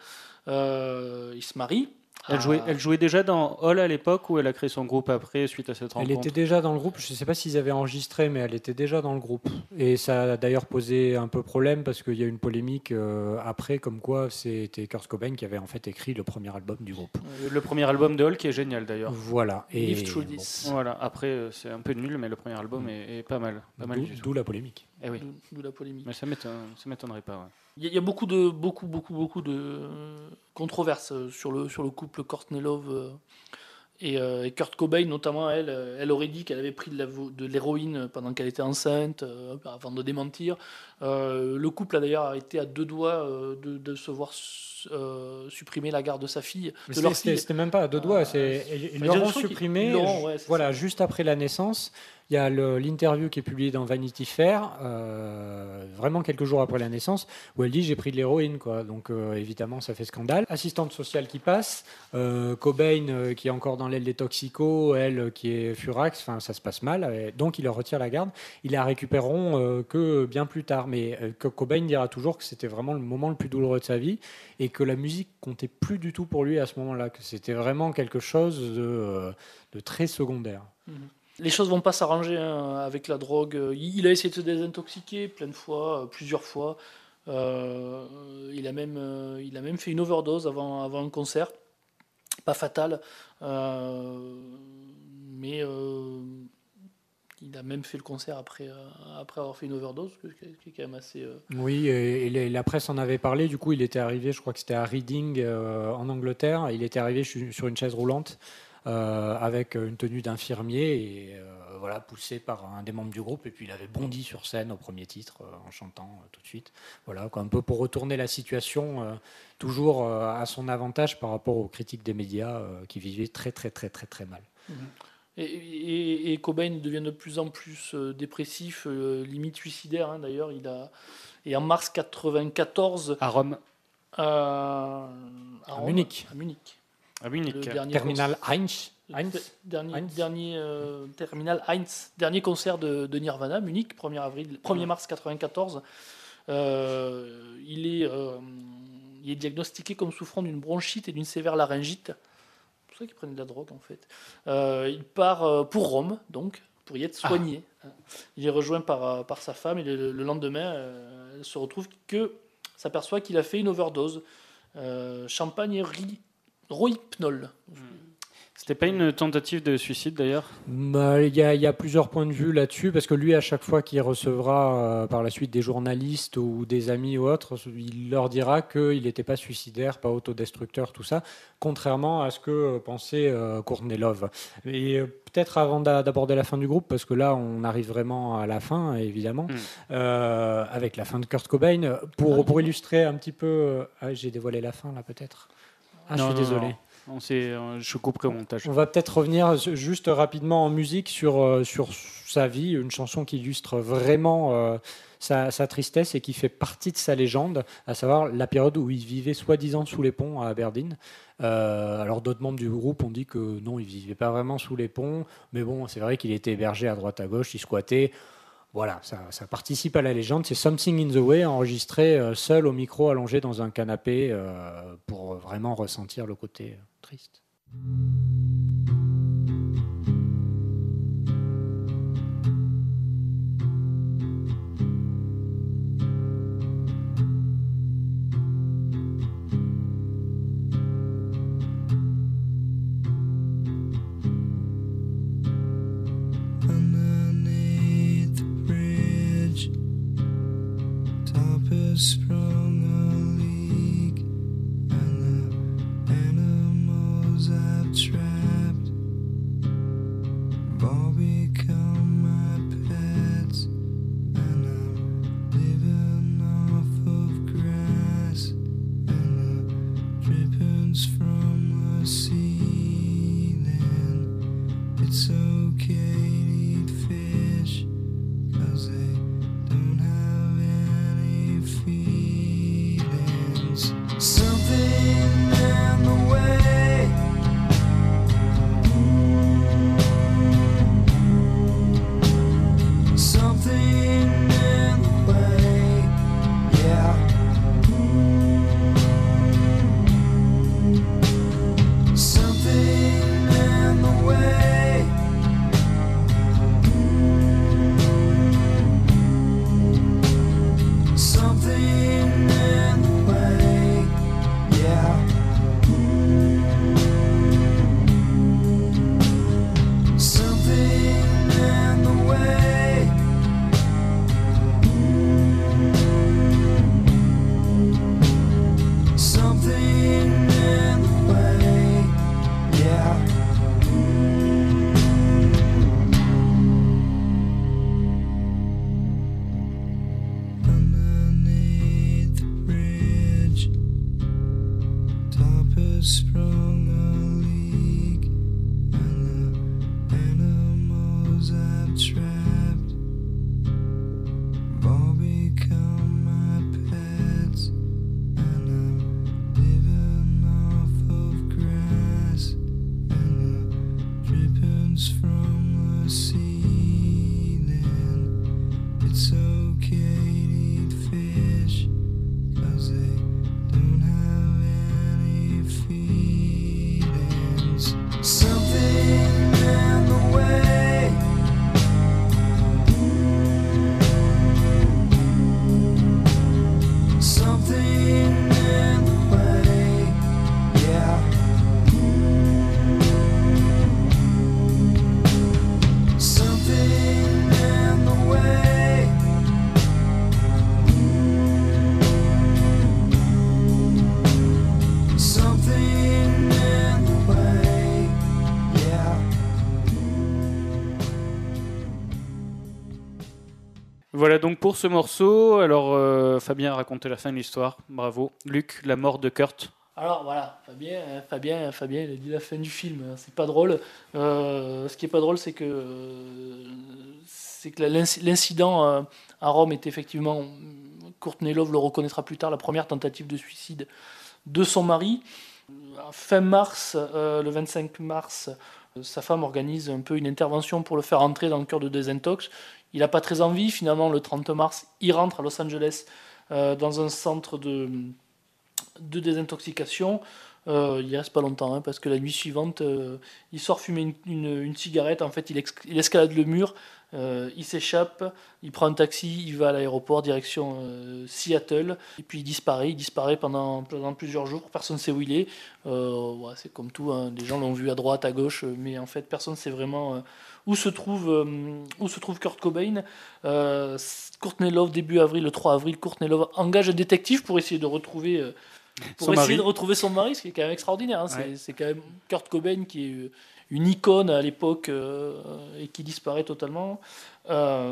Euh, ils se marient. Elle jouait, Ah, elle jouait déjà dans Hall à l'époque ou elle a créé son groupe après, suite à cette Elle rencontre? était déjà dans le groupe. Je ne sais pas s'ils avaient enregistré, mais elle était déjà dans le groupe. Et ça a d'ailleurs posé un peu problème parce qu'il y a eu une polémique euh, après, comme quoi c'était Kurt Cobain qui avait en fait écrit le premier album du groupe. Euh, Le premier album de Hall qui est génial d'ailleurs. Voilà. Et Live Through bon, This. Voilà, après euh, c'est un peu nul, mais le premier album est, est pas mal. Pas mal d'où, du tout. d'où la polémique. Eh oui. D'où- D'où la polémique. Mais ça m'étonne- ça m'étonnerait pas. Ouais. Il y, a- il y a beaucoup de beaucoup beaucoup beaucoup de euh, controverses euh, sur le sur le couple Courtney Love euh, et, euh, et Kurt Cobain, notamment elle. euh, Elle aurait dit qu'elle avait pris de la vo- de l'héroïne pendant qu'elle était enceinte, euh, avant de démentir. Euh, le couple a d'ailleurs été à deux doigts euh, de, de se voir su- euh, supprimer la garde de sa fille, Mais de c'était, leur c'était- fille. c'était même pas à deux doigts. Ah, c'est, ils ils mais l'auront je crois qu'ils- supprimé. ils l'auront, ouais, c'est voilà, ça. juste après la naissance. Il y a le- l'interview qui est publiée dans Vanity Fair, euh, vraiment quelques jours après la naissance, où elle dit j'ai pris de l'héroïne, quoi. Donc euh, évidemment ça fait scandale. Assistante sociale qui passe, euh, Cobain euh, qui est encore dans l'aile des toxicos, elle euh, qui est furax. Enfin ça se passe mal. Et donc il leur retire la garde. Ils la récupéreront euh, que bien plus tard. Mais euh, que Cobain dira toujours que c'était vraiment le moment le plus douloureux de sa vie et que la musique comptait plus du tout pour lui à ce moment-là. Que c'était vraiment quelque chose de, euh, de très secondaire. Les choses vont pas s'arranger hein, avec la drogue. Il il a essayé de se désintoxiquer plein de fois, euh, plusieurs fois. Euh, il, a même, euh, il a même fait une overdose avant, avant un concert. Pas fatal. euh, mais euh, il a même fait le concert après, euh, après avoir fait une overdose, ce qui est qui est quand même assez... euh, Oui, et, et les- la presse en avait parlé. Du coup, il était arrivé, je crois que c'était à Reading, euh, en Angleterre. Il était arrivé chu- sur une chaise roulante euh, avec une tenue d'infirmier et euh, voilà, poussé par un des membres du groupe. Et puis il avait bondi sur scène au premier titre euh, en chantant euh, tout de suite. Voilà, quoi, un peu pour retourner la situation euh, toujours euh, à son avantage par rapport aux critiques des médias euh, qui vivaient très très très très très mal. Et, et- et Cobain devient de plus en plus euh, dépressif, euh, limite suicidaire hein, d'ailleurs. Il a, et en mars quatre-vingt-quatorze, À Rome, à, à À Rome, Munich. à Munich. à Munich. Le dernier Terminal Heinz. concert- Heinz. dernier, Heinz. dernier euh, terminal Heinz, dernier concert de, de Nirvana, Munich, premier avril, premier mars quatre-vingt-quatorze. Euh, il est, euh, il est diagnostiqué comme souffrant d'une bronchite et d'une sévère laryngite. C'est pour ça qu'il prenait de la drogue en fait. Euh, il part euh, pour Rome, donc, pour y être soigné. Il est rejoint par, euh, par sa femme et le, le lendemain, euh, elle se retrouve que s'aperçoit qu'il a fait une overdose. Euh, champagne et ri- rohypnol. C'était pas une tentative de suicide d'ailleurs? Bah, Il y, a- il y a plusieurs points de vue là-dessus, parce que lui, à chaque fois qu'il recevra euh, par la suite des journalistes ou des amis ou autres, il leur dira qu'il n'était pas suicidaire, pas autodestructeur, tout ça, contrairement à ce que euh, pensait euh, Courtney Love. Et euh, peut-être avant d'a- d'aborder la fin du groupe, parce que là, on arrive vraiment à la fin, évidemment, Mm. euh, avec la fin de Kurt Cobain, pour, pour illustrer un petit peu... euh, ah, j'ai dévoilé la fin, là, peut-être. Ah, je Non, suis non, désolé. non. On s'est- euh, je couperai au montage. On va peut-être revenir juste rapidement en musique sur, euh, sur sa vie, une chanson qui illustre vraiment euh, sa, sa tristesse et qui fait partie de sa légende, à savoir la période où il vivait soi-disant sous les ponts à Aberdeen. Euh, alors d'autres membres du groupe ont dit que non, il vivait pas vraiment sous les ponts, mais bon, c'est vrai qu'il était hébergé à droite à gauche, il squattait. Voilà, ça, ça participe à la légende. C'est Something in the Way, enregistré euh, seul au micro, allongé dans un canapé, euh, pour vraiment ressentir le côté euh, triste. has sprung a leak, and the animals I've trapped have all become my pets, and I'm living off of grass and the drippings from the ceiling. It's okay to eat fish, 'cause they don't have any feelings. Something in the way, something in the way, yeah. Something in the way. Something in the way, yeah. Voilà donc pour ce morceau. Alors euh, Fabien a raconté la fin de l'histoire. Bravo. Luc, la mort de Kurt. Alors voilà, Fabien, euh, Fabien, Fabien, il a dit la fin du film. hein, C'est pas drôle. Euh, ce qui est pas drôle, c'est que euh, c'est que la- l'inci- l'incident euh, à Rome est effectivement, Courtney Love le reconnaîtra plus tard, la première tentative de suicide de son mari. Fin mars, euh, le vingt-cinq mars, euh, sa femme organise un peu une intervention pour le faire entrer dans le cœur de désintox. Il n'a pas très envie. Finalement, le trente mars, il rentre à Los Angeles euh, dans un centre de de désintoxication. Euh, il y reste pas longtemps, hein, parce que la nuit suivante, euh, il sort fumer une, une- une cigarette. En fait, il, ex- il escalade le mur, euh, il s'échappe, il prend un taxi, il va à l'aéroport, direction euh, Seattle, et puis il disparaît. Il disparaît pendant, pendant plusieurs jours, personne ne sait où il est. Euh, ouais, c'est comme tout, hein, les gens l'ont vu à droite, à gauche, euh, mais en fait, personne ne sait vraiment euh, où se trouve, euh, où se trouve Kurt Cobain. Euh, Courtney Love, début avril, le trois avril, Courtney Love engage un détective pour essayer de retrouver, euh, pour Son essayer mari. de retrouver son mari, ce qui est quand même extraordinaire. hein. C'est, Ouais. c'est quand même Kurt Cobain qui est euh, une icône à l'époque euh, et qui disparaît totalement. Euh,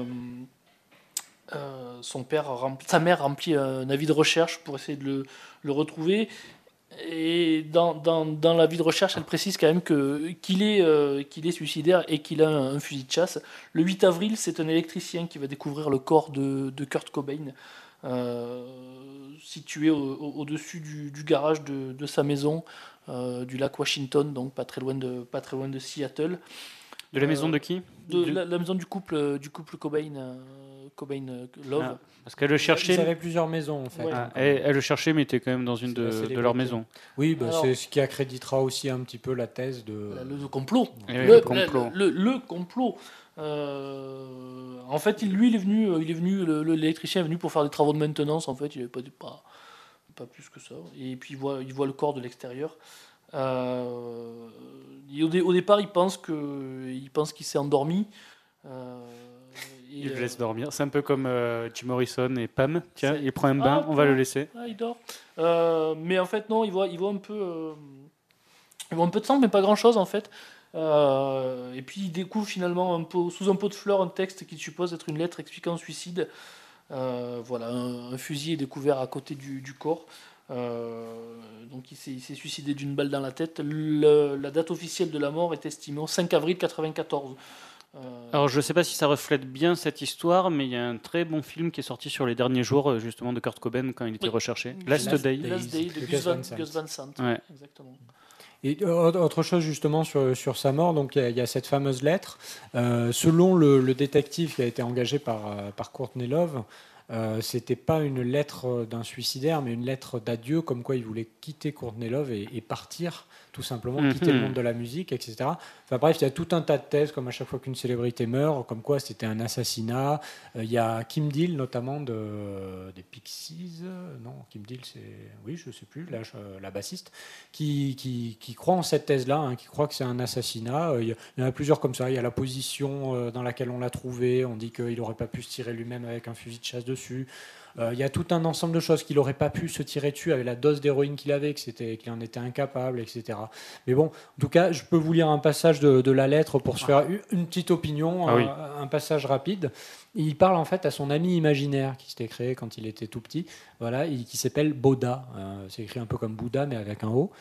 euh, son père rempli- sa mère remplit un avis de recherche pour essayer de le, le retrouver. Et dans, dans, dans l'avis de recherche, elle précise quand même que, qu'il, est, euh, qu'il est suicidaire et qu'il a un, un fusil de chasse. Le huit avril, c'est un électricien qui va découvrir le corps de, de Kurt Cobain, euh, situé au, au- au-dessus du, du garage de, de sa maison, euh, du lac Washington, donc pas très loin de, pas très loin de Seattle. De la maison Euh, de qui De Du- la, la maison du couple, du couple Cobain, euh, Cobain euh, Love. Ah, parce qu'elle le Ils cherchait. avaient plusieurs maisons en fait. Ouais. Ah, elle, elle le cherchait, mais était quand même dans une C'est la de, de célébrité. leurs maisons. Oui, bah, Alors- c'est ce qui accréditera aussi un petit peu la thèse de. La- Le, complot. Eh oui, le, le complot. Le, le- le complot. Euh, en fait, il, lui, il est venu, euh, il est venu, le- le- l'électricien est venu pour faire des travaux de maintenance. En fait, il n'avait pas, pas, pas plus que ça. Et puis il voit, il voit le corps de l'extérieur. Euh, et au, dé- au départ, il pense que, il pense qu'il s'est endormi. Euh, et, Il le euh, laisse dormir. C'est un peu comme euh, Jim Morrison et Pam. Tiens, C'est- il prend un bain, Ah, on va tiens. le laisser. Ah, il dort. Euh, mais en fait, non, il voit, il voit un peu, euh, il voit un peu de sang, mais pas grand chose en fait. Euh, et puis il découvre finalement un pot, sous un pot de fleurs un texte qui suppose être une lettre expliquant le suicide. Euh, voilà, un, un fusil est découvert à côté du, du corps. Euh, donc il s'est, il s'est suicidé d'une balle dans la tête. Le- la date officielle de la mort est estimée au cinq avril quatre-vingt-quatorze. Euh, Alors, je ne sais pas si ça reflète bien cette histoire, mais il y a un très bon film qui est sorti sur les derniers jours, euh, justement, de Kurt Cobain quand il était Oui. recherché. Last Last Day. Day. Last Day de de Gus Gus Van, Van Sant. Gus Van Sant. Ouais. Exactement. Et euh, autre chose justement sur, sur sa mort, donc il y, a- il y a cette fameuse lettre. Euh, selon le, le détective qui a été engagé par, euh, par Courtney Love, euh, c'était pas une lettre d'un suicidaire, mais une lettre d'adieu, comme quoi il voulait quitter Courtney Love et, et partir, tout simplement, Mhm. quitter le monde de la musique, et cetera. Enfin bref, il y a tout un tas de thèses, comme à chaque fois qu'une célébrité meurt, comme quoi c'était un assassinat. Euh, Il y a Kim Deal, notamment de, des Pixies, euh, non, Kim Deal, c'est, oui, je sais plus, la, la bassiste, qui, qui, qui croit en cette thèse-là, hein, qui croit que c'est un assassinat. Euh, Il y, a- il y en a plusieurs comme ça. Il y a la position euh, dans laquelle on l'a trouvé. On dit qu'il n'aurait pas pu se tirer lui-même avec un fusil de chasse dessus. Euh, Il y a tout un ensemble de choses qu'il n'aurait pas pu se tirer dessus avec la dose d'héroïne qu'il avait, que c'était, qu'il en était incapable, et cetera. Mais bon, en tout cas, je peux vous lire un passage de, de la lettre pour se faire une, une petite opinion, Ah un, oui. un passage rapide. Il parle en fait à son ami imaginaire qui s'était créé quand il était tout petit, voilà, et qui s'appelle Boda. Euh, c'est écrit un peu comme Bouddha, mais avec un O.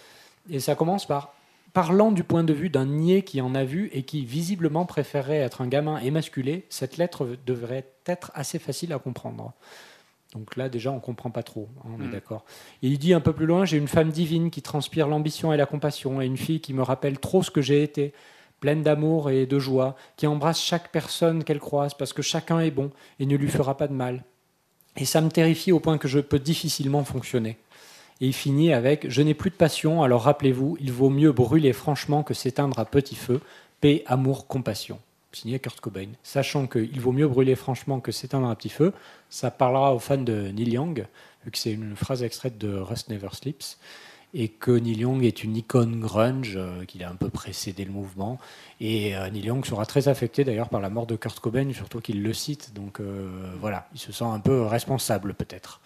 Et ça commence par parlant du point de vue d'un niais qui en a vu et qui visiblement préférerait être un gamin émasculé. Cette lettre devrait être assez facile à comprendre. Donc là, déjà, on ne comprend pas trop, hein, on est Mm. d'accord. Et il dit un peu plus loin, j'ai une femme divine qui transpire l'ambition et la compassion, et une fille qui me rappelle trop ce que j'ai été, pleine d'amour et de joie, qui embrasse chaque personne qu'elle croise, parce que chacun est bon et ne lui fera pas de mal. Et ça me terrifie au point que je peux difficilement fonctionner. Et il finit avec « Je n'ai plus de passion, alors rappelez-vous, il vaut mieux brûler franchement que s'éteindre à petit feu. Paix, amour, compassion. » Signé Kurt Cobain. Sachant qu'il vaut mieux brûler franchement que s'éteindre à petit feu, ça parlera aux fans de Neil Young, vu que c'est une phrase extraite de Rust Never Sleeps, et que Neil Young est une icône grunge, euh, qu'il a un peu précédé le mouvement. Et euh, Neil Young sera très affecté d'ailleurs par la mort de Kurt Cobain, surtout qu'il le cite. Donc euh, voilà, il se sent un peu responsable peut-être.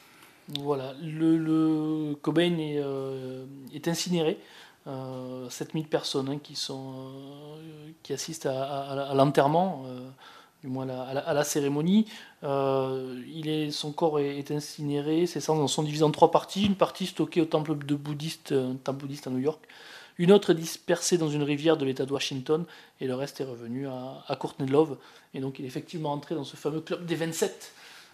Voilà, le, le Cobain est, euh, est incinéré. Euh, sept mille personnes hein, qui, sont, euh, qui assistent à, à- à l'enterrement, euh, du moins à la, à la- à la cérémonie. Euh, il est, son corps est, est incinéré, ses cendres sont divisées en trois parties. Une partie stockée au temple de bouddhiste, un temple bouddhiste à New York. Une autre est dispersée dans une rivière de l'état de Washington. Et le reste est revenu à, à Courtney Love. Et donc il est effectivement entré dans ce fameux club des vingt-sept.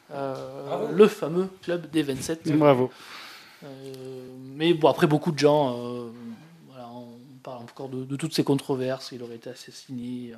Euh, le fameux club des vingt-sept. Bravo. Euh, mais bon, après, beaucoup de gens, euh, voilà, on parle encore de, de toutes ces controverses. Il aurait été assassiné.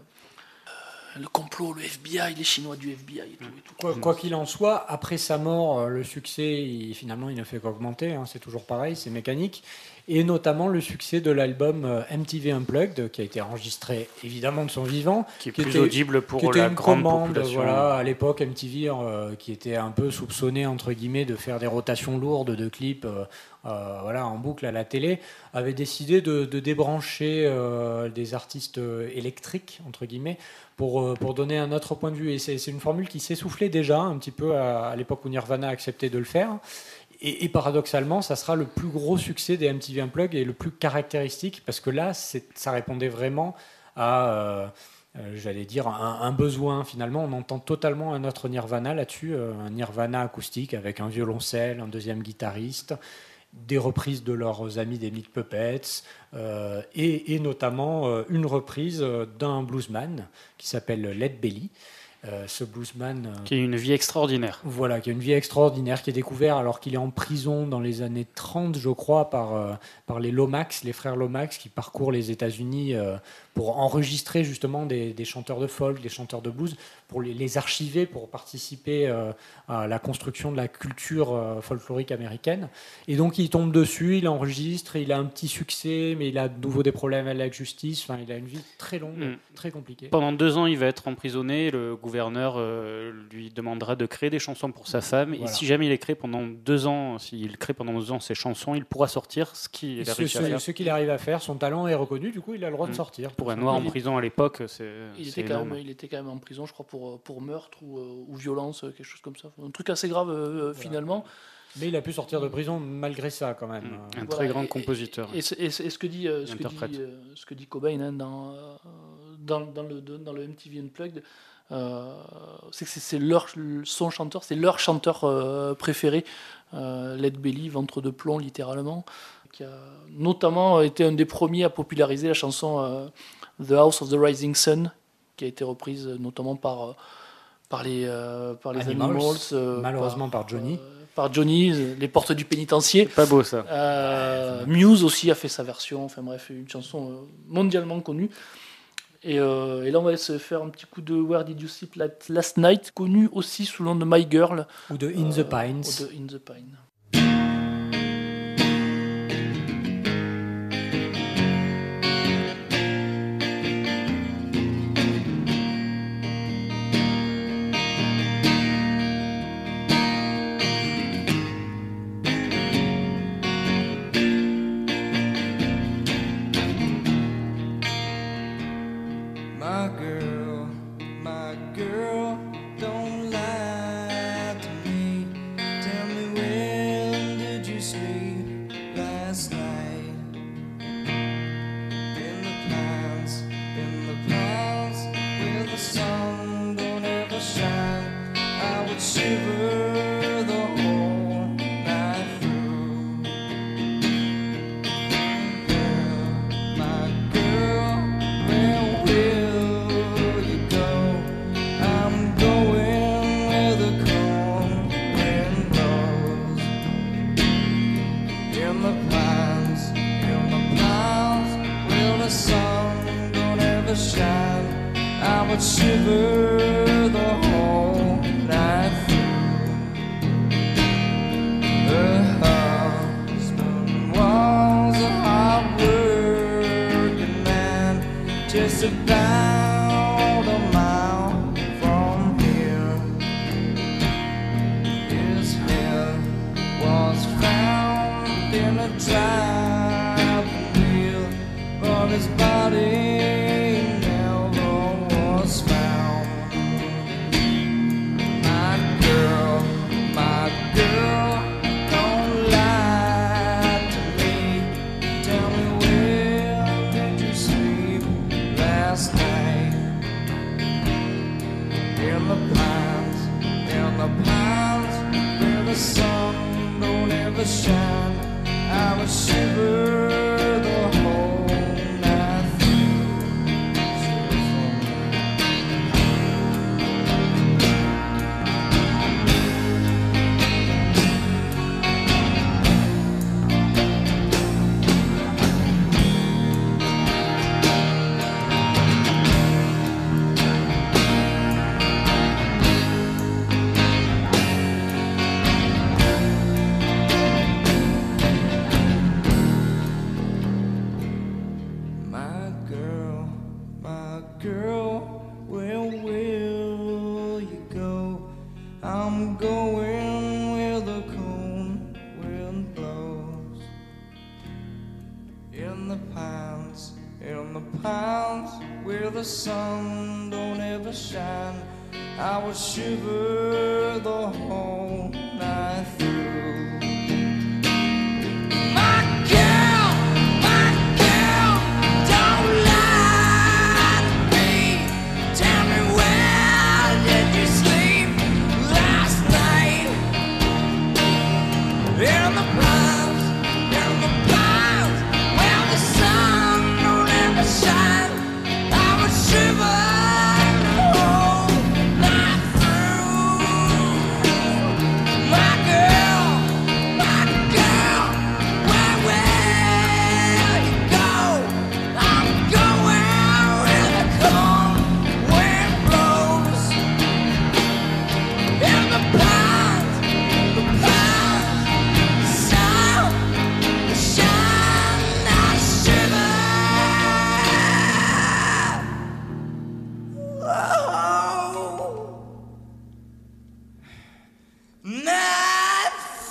euh, le complot, le F B I, les Chinois du F B I et tout. Et tout. Quoi quoi qu'il en soit, après sa mort, euh, le succès, il- finalement, il ne fait qu'augmenter. Hein, c'est toujours pareil, c'est mécanique. Et notamment le succès de l'album euh, M T V Unplugged, qui a été enregistré évidemment de son vivant. Qui est Qui plus était- audible qui pour était la une grande commande, population. voilà, à l'époque M T V, euh, qui était un peu soupçonné entre guillemets de faire des rotations lourdes de clips, euh, euh, voilà, en boucle à la télé, avait décidé de, de débrancher euh, des artistes euh, électriques entre guillemets pour euh, pour donner un autre point de vue. Et c'est c'est une formule qui s'essoufflait déjà un petit peu à, à l'époque où Nirvana a accepté de le faire. Et, et paradoxalement, ça sera le plus gros succès des M T V Unplugged et le plus caractéristique, parce que là, c'est- ça répondait vraiment à, euh, euh, j'allais dire, un, un besoin. Finalement, on entend totalement un autre Nirvana là-dessus, euh, un Nirvana acoustique avec un violoncelle, un deuxième guitariste, des reprises de leurs amis des Meat Puppets, euh, et, et notamment euh, une reprise euh, d'un bluesman qui s'appelle Led Belly. Euh, ce bluesman... euh, Qui a une vie extraordinaire. voilà, qui a une vie extraordinaire, qui est découvert alors qu'il est en prison dans les années trente, je crois, par, euh, par les Lomax, les frères Lomax, qui parcourent les États-Unis euh, pour enregistrer justement des, des chanteurs de folk, des chanteurs de blues, pour les, les archiver, pour participer euh, à la construction de la culture euh, folklorique américaine. Et donc il tombe dessus, il enregistre, il a un petit succès, mais il a de nouveau des problèmes avec la justice. Enfin, il a une vie très longue, Mm. très compliquée. Pendant deux ans, il va être emprisonné. Le gouverneur euh, lui demandera de créer des chansons pour sa femme. Voilà. Et si jamais il écrit pendant deux ans, s'il crée pendant deux ans ces chansons, il pourra sortir ce qu'il a Ce, réussi à ce- faire. ce qu'il arrive à faire, son talent est reconnu, du coup il a le droit de Mm. sortir. Pour un noir en Il est- prison à l'époque, c'est Il c'est était, quand énorme. même, il était quand même en prison, je crois, pour, pour meurtre ou, euh, ou violence, quelque chose comme ça. Un truc assez grave, euh, finalement. Mais il a pu sortir de prison malgré ça, quand même. Mm. Euh, Un Voilà, très grand et- compositeur. Et, et- et ce et ce que dit, euh, ce que Interprète. dit, euh, ce que dit Cobain hein, dans, euh, dans, dans le, dans le M T V Unplugged, euh, c'est que c'est- c'est leur, son chanteur, c'est leur chanteur euh, préféré, euh, Led Belly, ventre de plomb littéralement, qui a notamment été un des premiers à populariser la chanson euh, The House of the Rising Sun, qui a été reprise notamment par, euh, par les, euh, par les Animals, Animals, euh, malheureusement par Johnny. euh, par Johnny, les portes du pénitencier. Pas beau ça. Euh, Muse aussi a fait sa version, enfin bref, une chanson euh, mondialement connue. Et, euh, et là, on va se faire un petit coup de Where Did You Sleep Last Night, connu aussi sous le nom de My Girl. Ou de In the euh, Pines. ou de In the Pine. My girl, my girl, don't lie to me. Tell me where the pines, in the pines, where the sun don't ever shine, I would shiver the whole night through. Her husband was a hard-working man, just about a mile from here. His head was found in a driving wheel, but his body never was found. My girl, my girl, don't lie to me. Tell me, where did you sleep last night? In the pines, in the pines, where the sun don't ever shine, I would shiver the whole night through. Shiver for me. My girl, my girl, where will you go? I'm going where the cold wind blows. In the pines, in the pines, where the sun don't ever shine, I would shiver the whole night through. My girl, my girl, don't lie to me. Tell me, where did you sleep last night? In the pines, in the pines, where the sun don't ever shine, I would shiver the whole night through. My girl, my girl, where will you go? I'm going where the cold wind blows. In the pines, the pines, the sun, the shine, I shiver. Oh, night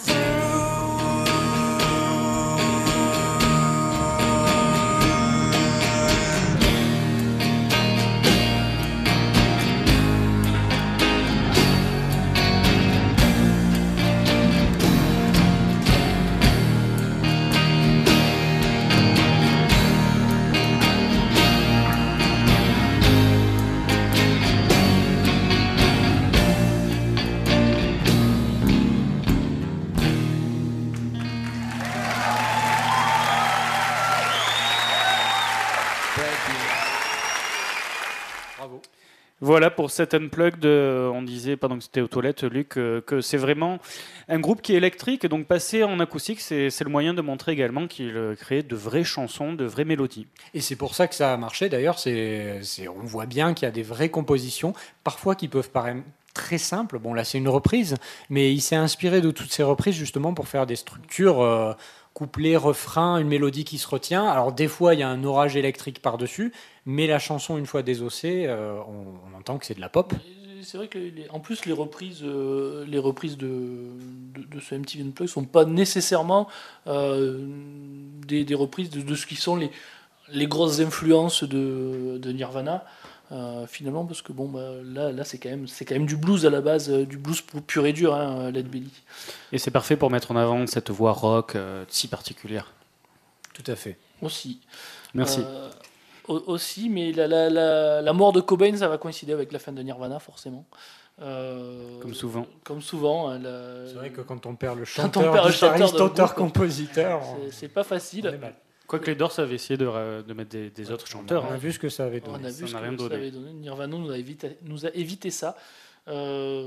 Voilà pour cet Unplugged. euh, On disait pendant que c'était aux toilettes, Luc, euh, que c'est vraiment un groupe qui est électrique. Et donc passer en acoustique, c'est c'est le moyen de montrer également qu'il euh, crée de vraies chansons, de vraies mélodies. Et c'est pour ça que ça a marché. D'ailleurs, c'est, c'est, on voit bien qu'il y a des vraies compositions, parfois qui peuvent paraître très simples. Bon, là, c'est une reprise, mais il s'est inspiré de toutes ces reprises justement pour faire des structures euh, couplées, refrains, une mélodie qui se retient. Alors, des fois, il y a un orage électrique par-dessus, mais la chanson, une fois désossée, euh, on, on entend que c'est de la pop. C'est vrai que les- en plus les reprises, euh, les reprises de, de, de ce M T V Unplugged sont pas nécessairement euh, des, des reprises de, de ce qui sont les, les grosses influences de, de Nirvana. Euh, finalement, parce que bon, bah, là, là c'est quand même, c'est quand même du blues à la base, euh, du blues pu- pur et dur, hein, Led Belly. Et c'est parfait pour mettre en avant cette voix rock euh, si particulière. Tout à fait. Aussi. Merci. Euh, au- aussi, mais la, la, la, la mort de Cobain, ça va coïncider avec la fin de Nirvana, forcément. Euh, Comme souvent. Comme souvent. hein, la- C'est vrai que quand on perd le Quand on chanteur, perd le chanteur guitariste, d'un auteur, groupe, compositeur, on, c'est- c'est pas on facile. est mal. Quoique les Doors avaient essayé de, ra- de mettre des, des autres chanteurs. On a hein. vu ce que ça avait On donné. a ça vu ce n'a que rien ça donné. avait donné. Nirvana nous a évité, nous a évité ça.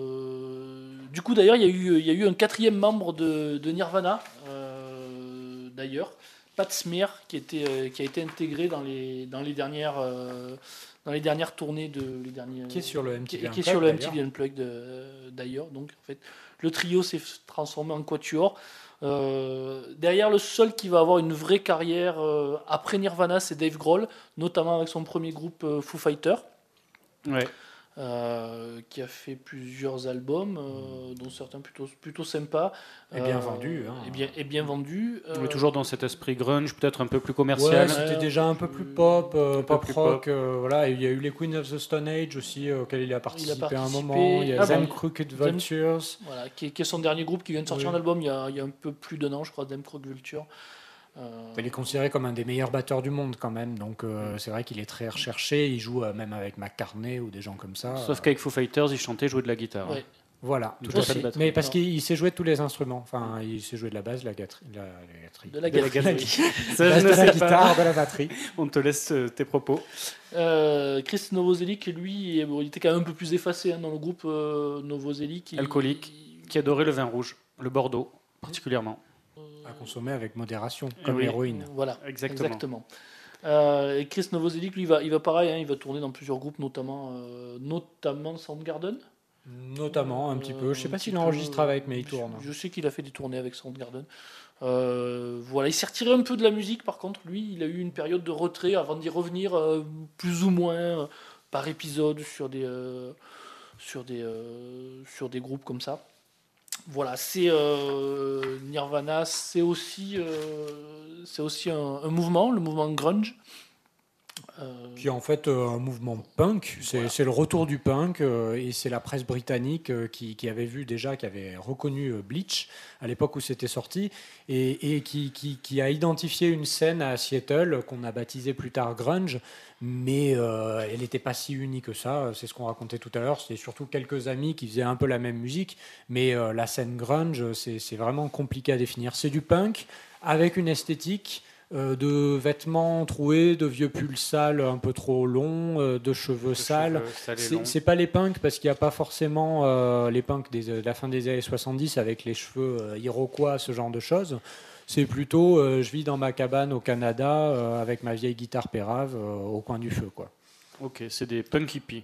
Euh, du coup, d'ailleurs, il y, a eu- il y a eu un quatrième membre de, de Nirvana, euh, d'ailleurs. Pat Smear qui, était, euh, qui a été intégré dans les, dans les, dernières, euh, dans les dernières tournées de. Les derniers, Qui est sur le M qui, T V qui est sur le M T Unplugged, V Unplugged euh, d'ailleurs. Donc en fait, le trio s'est transformé en quatuor. Euh, derrière, le seul qui va avoir une vraie carrière euh, après Nirvana, c'est Dave Grohl, notamment avec son premier groupe euh, Foo Fighters. Ouais. Euh, qui a fait plusieurs albums, euh, dont certains plutôt, plutôt sympas. Et bien Euh, vendus, hein. Et bien, et bien vendus. On Euh, est toujours dans cet esprit grunge, peut-être un peu plus Ouais, commercial. c'était Ouais, déjà un peu plus pop, euh, un peu pop plus rock. pop. euh, voilà, et il y a eu les Queens of the Stone Age aussi, euh, auxquels il a participé, à un participé. moment. Il y a Ah Them bon, Crooked Them- Vultures. Voilà, qui est, qui est son dernier groupe qui vient de sortir Oui. un album il y, a, il y a un peu plus d'un an, je crois, Them Crooked Vulture. Euh, Il est considéré comme un des meilleurs batteurs du monde quand même, donc euh, c'est vrai qu'il est très recherché. Il joue euh, même avec McCartney ou des gens comme ça. Sauf Euh, qu'avec Foo Fighters, il chantait, jouait de la guitare. ouais. Voilà, Tout tout à à fait. fait. Mais parce qu'il il sait jouer de tous les instruments. Enfin, il sait jouer de la basse, la gâterie, la, la gâterie. De la De la galerie. galerie. de Ça, la, je de ne la sais guitare, pas. de la batterie. On te laisse euh, tes propos. Euh, Chris Novoselic, lui, bon, il était quand même un peu plus effacé hein, dans le groupe euh, Novoselic. Il- Alcoolique. Qui adorait le vin rouge, le Bordeaux, particulièrement. À consommer avec modération, comme Oui. l'héroïne. Voilà, Exactement. exactement. Euh, et Chris Novoselic, lui, il va, il va pareil, hein, il va tourner dans plusieurs groupes, notamment, euh, notamment Soundgarden. Notamment, un petit peu. Je sais Euh, pas un s'il petit enregistre peu, avec, mais il je- tourne. Je sais qu'il a fait des tournées avec Soundgarden. Euh, voilà, il s'est retiré un peu de la musique, par contre, lui, il a eu une période de retrait avant d'y revenir euh, plus ou moins euh, par épisode sur des, euh, sur, des, euh, sur des groupes comme ça. Voilà, c'est euh, Nirvana, c'est aussi, euh, c'est aussi un, un mouvement, le mouvement grunge. Euh, Qui est en fait euh, un mouvement punk, c'est Voilà. c'est le retour du punk euh, et c'est la presse britannique euh, qui, qui avait vu déjà, qui avait reconnu euh, Bleach à l'époque où c'était sorti et, et qui, qui, qui a identifié une scène à Seattle qu'on a baptisée plus tard grunge, mais euh, elle n'était pas si unie que ça, c'est ce qu'on racontait tout à l'heure, c'était surtout quelques amis qui faisaient un peu la même musique, mais euh, la scène grunge c'est c'est vraiment compliqué à définir, c'est du punk avec une esthétique euh, de vêtements troués, de vieux pulls sales un peu trop longs, euh, de cheveux Le sales. cheveu sale et C'est long. c'est pas les punks parce qu'il n'y a pas forcément euh, les punks des- de la fin des années soixante-dix avec les cheveux euh, iroquois, ce genre de choses. C'est plutôt euh, je vis dans ma cabane au Canada euh, avec ma vieille guitare pérave euh, au coin du feu, quoi. Ok, c'est des punk hippies.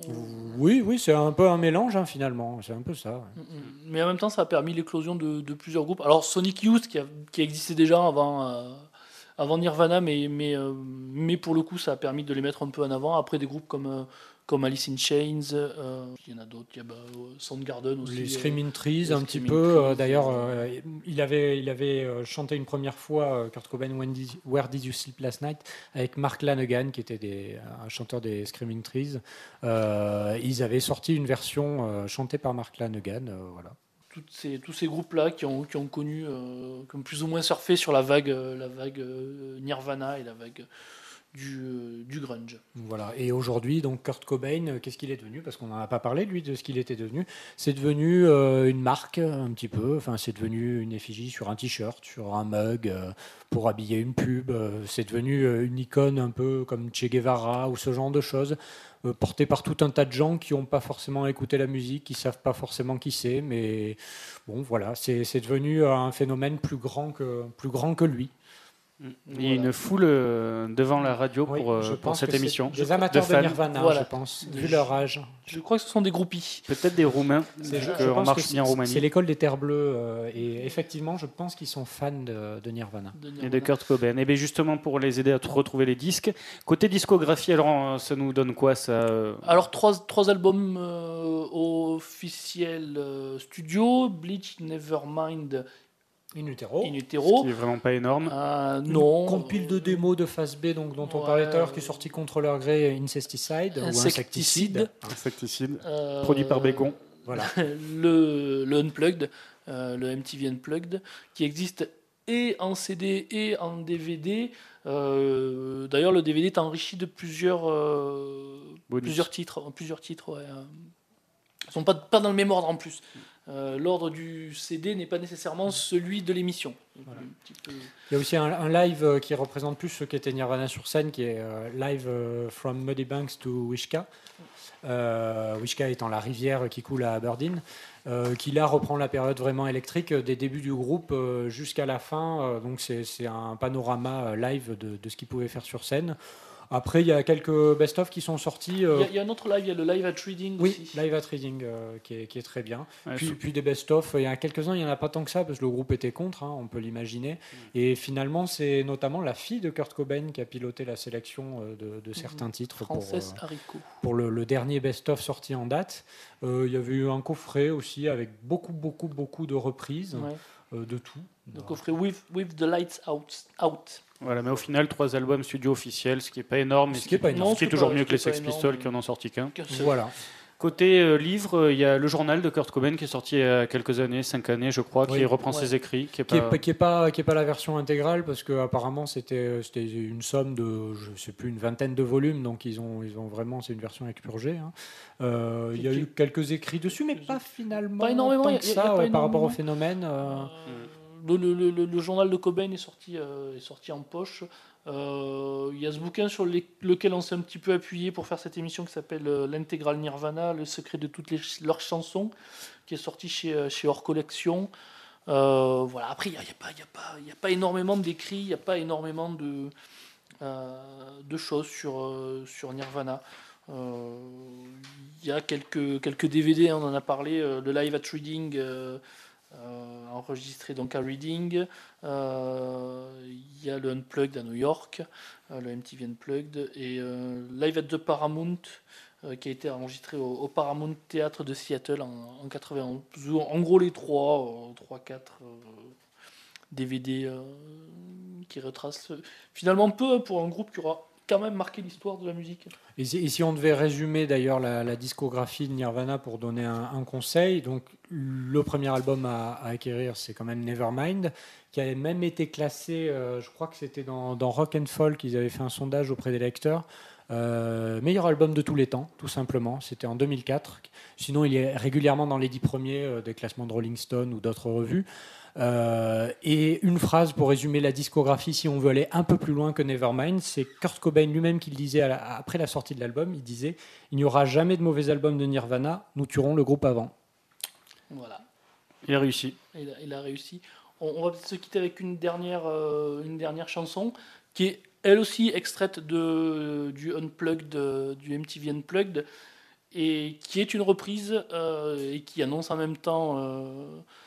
Oui, oui, c'est un peu un mélange hein, finalement. C'est un peu ça. ouais. Mais en même temps, ça a permis l'éclosion de, de plusieurs groupes. Alors, Sonic Youth, qui, a- qui existait déjà avant, euh, avant Nirvana, mais, mais, euh, mais pour le coup, ça a permis de les mettre un peu en avant. Après, des groupes comme, euh, comme Alice in Chains, euh, il y en a d'autres, il y a bah, euh, Soundgarden aussi. Les euh, Screaming Trees, les un petit Screaming peu. euh, Trees, D'ailleurs, euh, euh, il avait, il avait euh, chanté une première fois euh, Kurt Cobain, When Did- Where Did You Sleep Last Night, avec Mark Lanegan, qui était des, un chanteur des Screaming Trees. Euh, ils avaient sorti une version euh, chantée par Mark Lanegan. euh, voilà. toutes ces, tous ces groupes-là qui ont, qui ont connu, euh, qui ont plus ou moins surfé sur la vague, euh, la vague euh, Nirvana et la vague du, euh, du grunge. Voilà. Et aujourd'hui, donc Kurt Cobain, euh, qu'est-ce qu'il est devenu? Parce qu'on n'en a pas parlé, lui, de ce qu'il était devenu. C'est devenu euh, une marque, un petit peu. Enfin, c'est devenu une effigie sur un t-shirt, sur un mug, euh, pour habiller une pub. Euh, c'est devenu euh, une icône un peu comme Che Guevara ou ce genre de choses, euh, portée par tout un tas de gens qui n'ont pas forcément écouté la musique, qui savent pas forcément qui c'est. Mais bon, voilà, c'est c'est devenu un phénomène plus grand que, plus grand que lui. Il y a une foule euh, devant la radio Oui, pour, euh, je pour pense cette que c'est émission. Des amateurs de, fans. Nirvana, Voilà. je pense, vu leur âge. Je crois que ce sont des groupies. Peut-être des Roumains, C'est- vu je- qu'on je pense marche que bien en c'est- Roumanie. C'est l'école des Terres Bleues. euh, et effectivement, je pense qu'ils sont fans de, de Nirvana. de Et Nirvana. de Kurt Cobain. Et bien justement, pour les aider à t- retrouver les disques, côté discographie, alors euh, ça nous donne quoi ça euh, Alors, trois, trois albums euh, officiels euh, studio, Bleach, Nevermind, In Utero. In Ce Utero. qui est vraiment pas énorme. Euh, Une non. compile de démos de phase B donc, dont on Ouais. parlait tout à l'heure, qui est sorti contre leur gré, Incesticide ou Insecticide. Insecticide. Insecticide, Euh, produit par Bégon. Voilà. le, le Unplugged, euh, le M T V Unplugged, qui existe et en C D et en D V D. Euh, D'ailleurs, le D V D est enrichi de plusieurs, euh, Bonus. plusieurs titres. Plusieurs titres ouais, euh. Ils sont pas, pas dans le même ordre en plus. euh, l'ordre du C D n'est pas nécessairement celui de l'émission. Donc, Voilà. un petit peu- Il y a aussi un, un live euh, qui représente plus ce qu'était Nirvana sur scène, qui est euh, live euh, from Muddy Banks to Wishka. Euh, Wishka étant la rivière qui coule à Aberdeen, euh, qui là reprend la période vraiment électrique euh, des débuts du groupe euh, jusqu'à la fin. Euh, donc c'est c'est un panorama euh, live de, de ce qu'ils pouvaient faire sur scène. Après, il y a quelques best-of qui sont sortis. euh, Il y, a- il y a un autre live, il y a le live at Reading oui, aussi. live at Reading euh, qui, est, qui est très bien. Ouais, Puis, sous- puis des best-of, il y en a quelques-uns, il n'y en a pas tant que ça, parce que le groupe était contre, hein, on peut l'imaginer. Et finalement, c'est notamment la fille de Kurt Cobain qui a piloté la sélection euh, de, de certains titres pour, Frances euh, Haricot. pour le, le dernier best-of sorti en date. Euh, il y avait eu un coffret aussi avec beaucoup, beaucoup, beaucoup de reprises Ouais. euh, de tout. Le coffret with, with the Lights Out. out. Voilà, mais au final, trois albums studio officiels, ce qui est pas énorme, mais Ce qui est pas énorme. Non, ce qui est c'est toujours pas- mieux ce que les qui est pas Sex énorme, Pistols mais- qui en ont sorti qu'un. Qu'un seul. Voilà. Côté euh, livre, euh, il y a le journal de Kurt Cobain qui est sorti il y a quelques années, cinq années je crois, Oui. qui reprend Ouais. ses écrits, qui est Qui n'est pas... pas, qui est pas, qui est pas la version intégrale, parce qu'apparemment c'était c'était une somme de, je sais plus, une vingtaine de volumes, donc ils ont, ils ont vraiment, c'est une version expurgée. Hein. Euh, il y a Qui- eu quelques écrits dessus, mais pas finalement Pas énormément, tant il y a- que il y a ça, pas ouais, par rapport au énormément. phénomène. euh, Euh, le, le- le- le journal de Cobain est sorti, euh, est sorti en poche. Euh, Il y a ce bouquin sur les- lequel on s'est un petit peu appuyé pour faire cette émission qui s'appelle euh, L'intégral Nirvana, le secret de toutes les ch- leurs chansons, qui est sorti chez, euh, chez Hors Collection. Euh, voilà. Après, il n'y a, il y a pas- il y a pas- il y a pas énormément d'écrits, il n'y a pas énormément de, euh, de choses sur, euh, sur Nirvana. Euh, Il y a quelques, quelques D V D, on en a parlé, euh, le Live at Reading. euh, euh, enregistré donc à Reading. Euh, Il y a le Unplugged à New York, euh, le M T V Unplugged, et euh, Live at the Paramount, euh, qui a été enregistré au, au Paramount Theatre de Seattle en, en quatre-vingt-onze. En gros, les trois, euh, trois quatre euh, D V D euh, qui retracent euh, finalement peu pour un groupe qui aura quand même marqué l'histoire de la musique. Et si, et si on devait résumer d'ailleurs la, la discographie de Nirvana pour donner un, un conseil, donc le premier album à, à acquérir, c'est quand même Nevermind, qui a même été classé, euh, je crois que c'était dans, dans Rock and Folk, ils avaient fait un sondage auprès des lecteurs, euh, meilleur album de tous les temps, tout simplement. C'était en deux mille quatre. Sinon, il est régulièrement dans les dix premiers euh, des classements de Rolling Stone ou d'autres revues. Euh, et une phrase pour résumer la discographie, si on veut aller un peu plus loin que Nevermind, c'est Kurt Cobain lui-même qui le disait à la- après la sortie de l'album. Il disait « Il n'y aura jamais de mauvais album de Nirvana, nous tuerons le groupe avant ». Voilà. Il a réussi. Il a, il a réussi. On, on va peut-être se quitter avec une dernière, euh, une dernière chanson qui est elle aussi extraite de, du Unplugged, euh, du M T V Unplugged, et qui est une reprise euh, et qui annonce en même temps euh,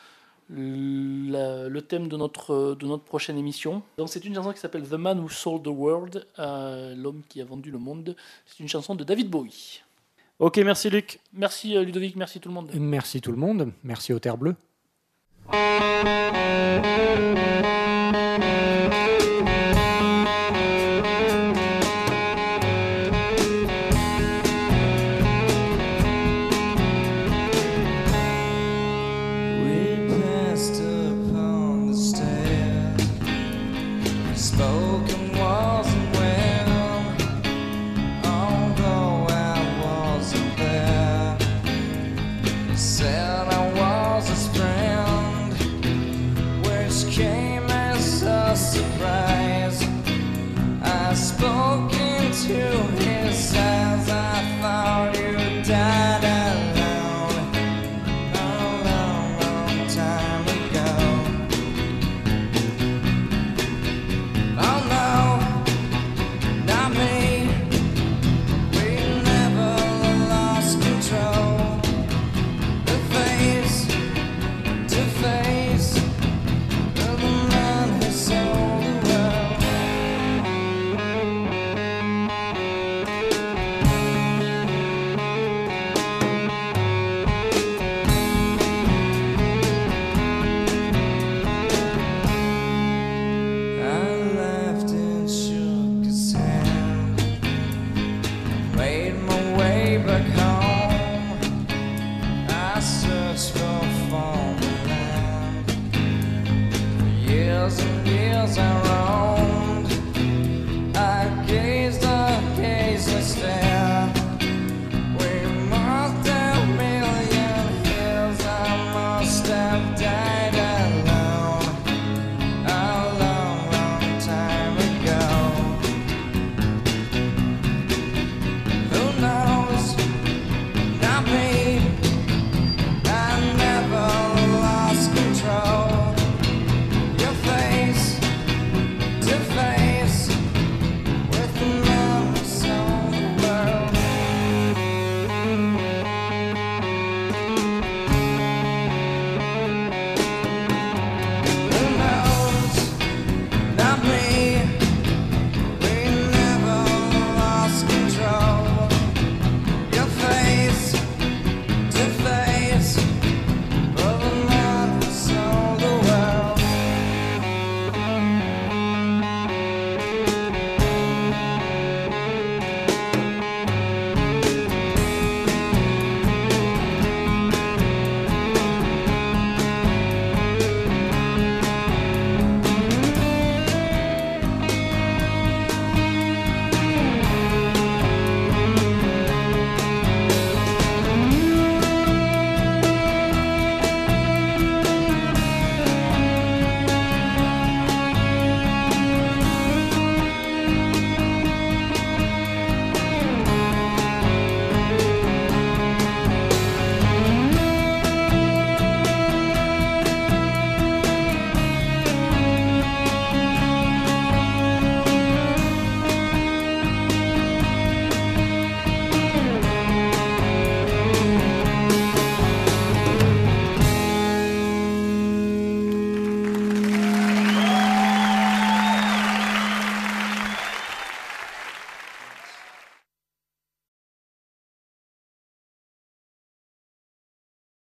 la- le thème de notre, de notre prochaine émission. Donc c'est une chanson qui s'appelle The Man Who Sold the World, euh, l'homme qui a vendu le monde. C'est une chanson de David Bowie. Ok, merci Luc. Merci euh, Ludovic, merci tout le monde. Merci tout le monde, merci aux Terres Bleues. We passed upon the stair, spoken walls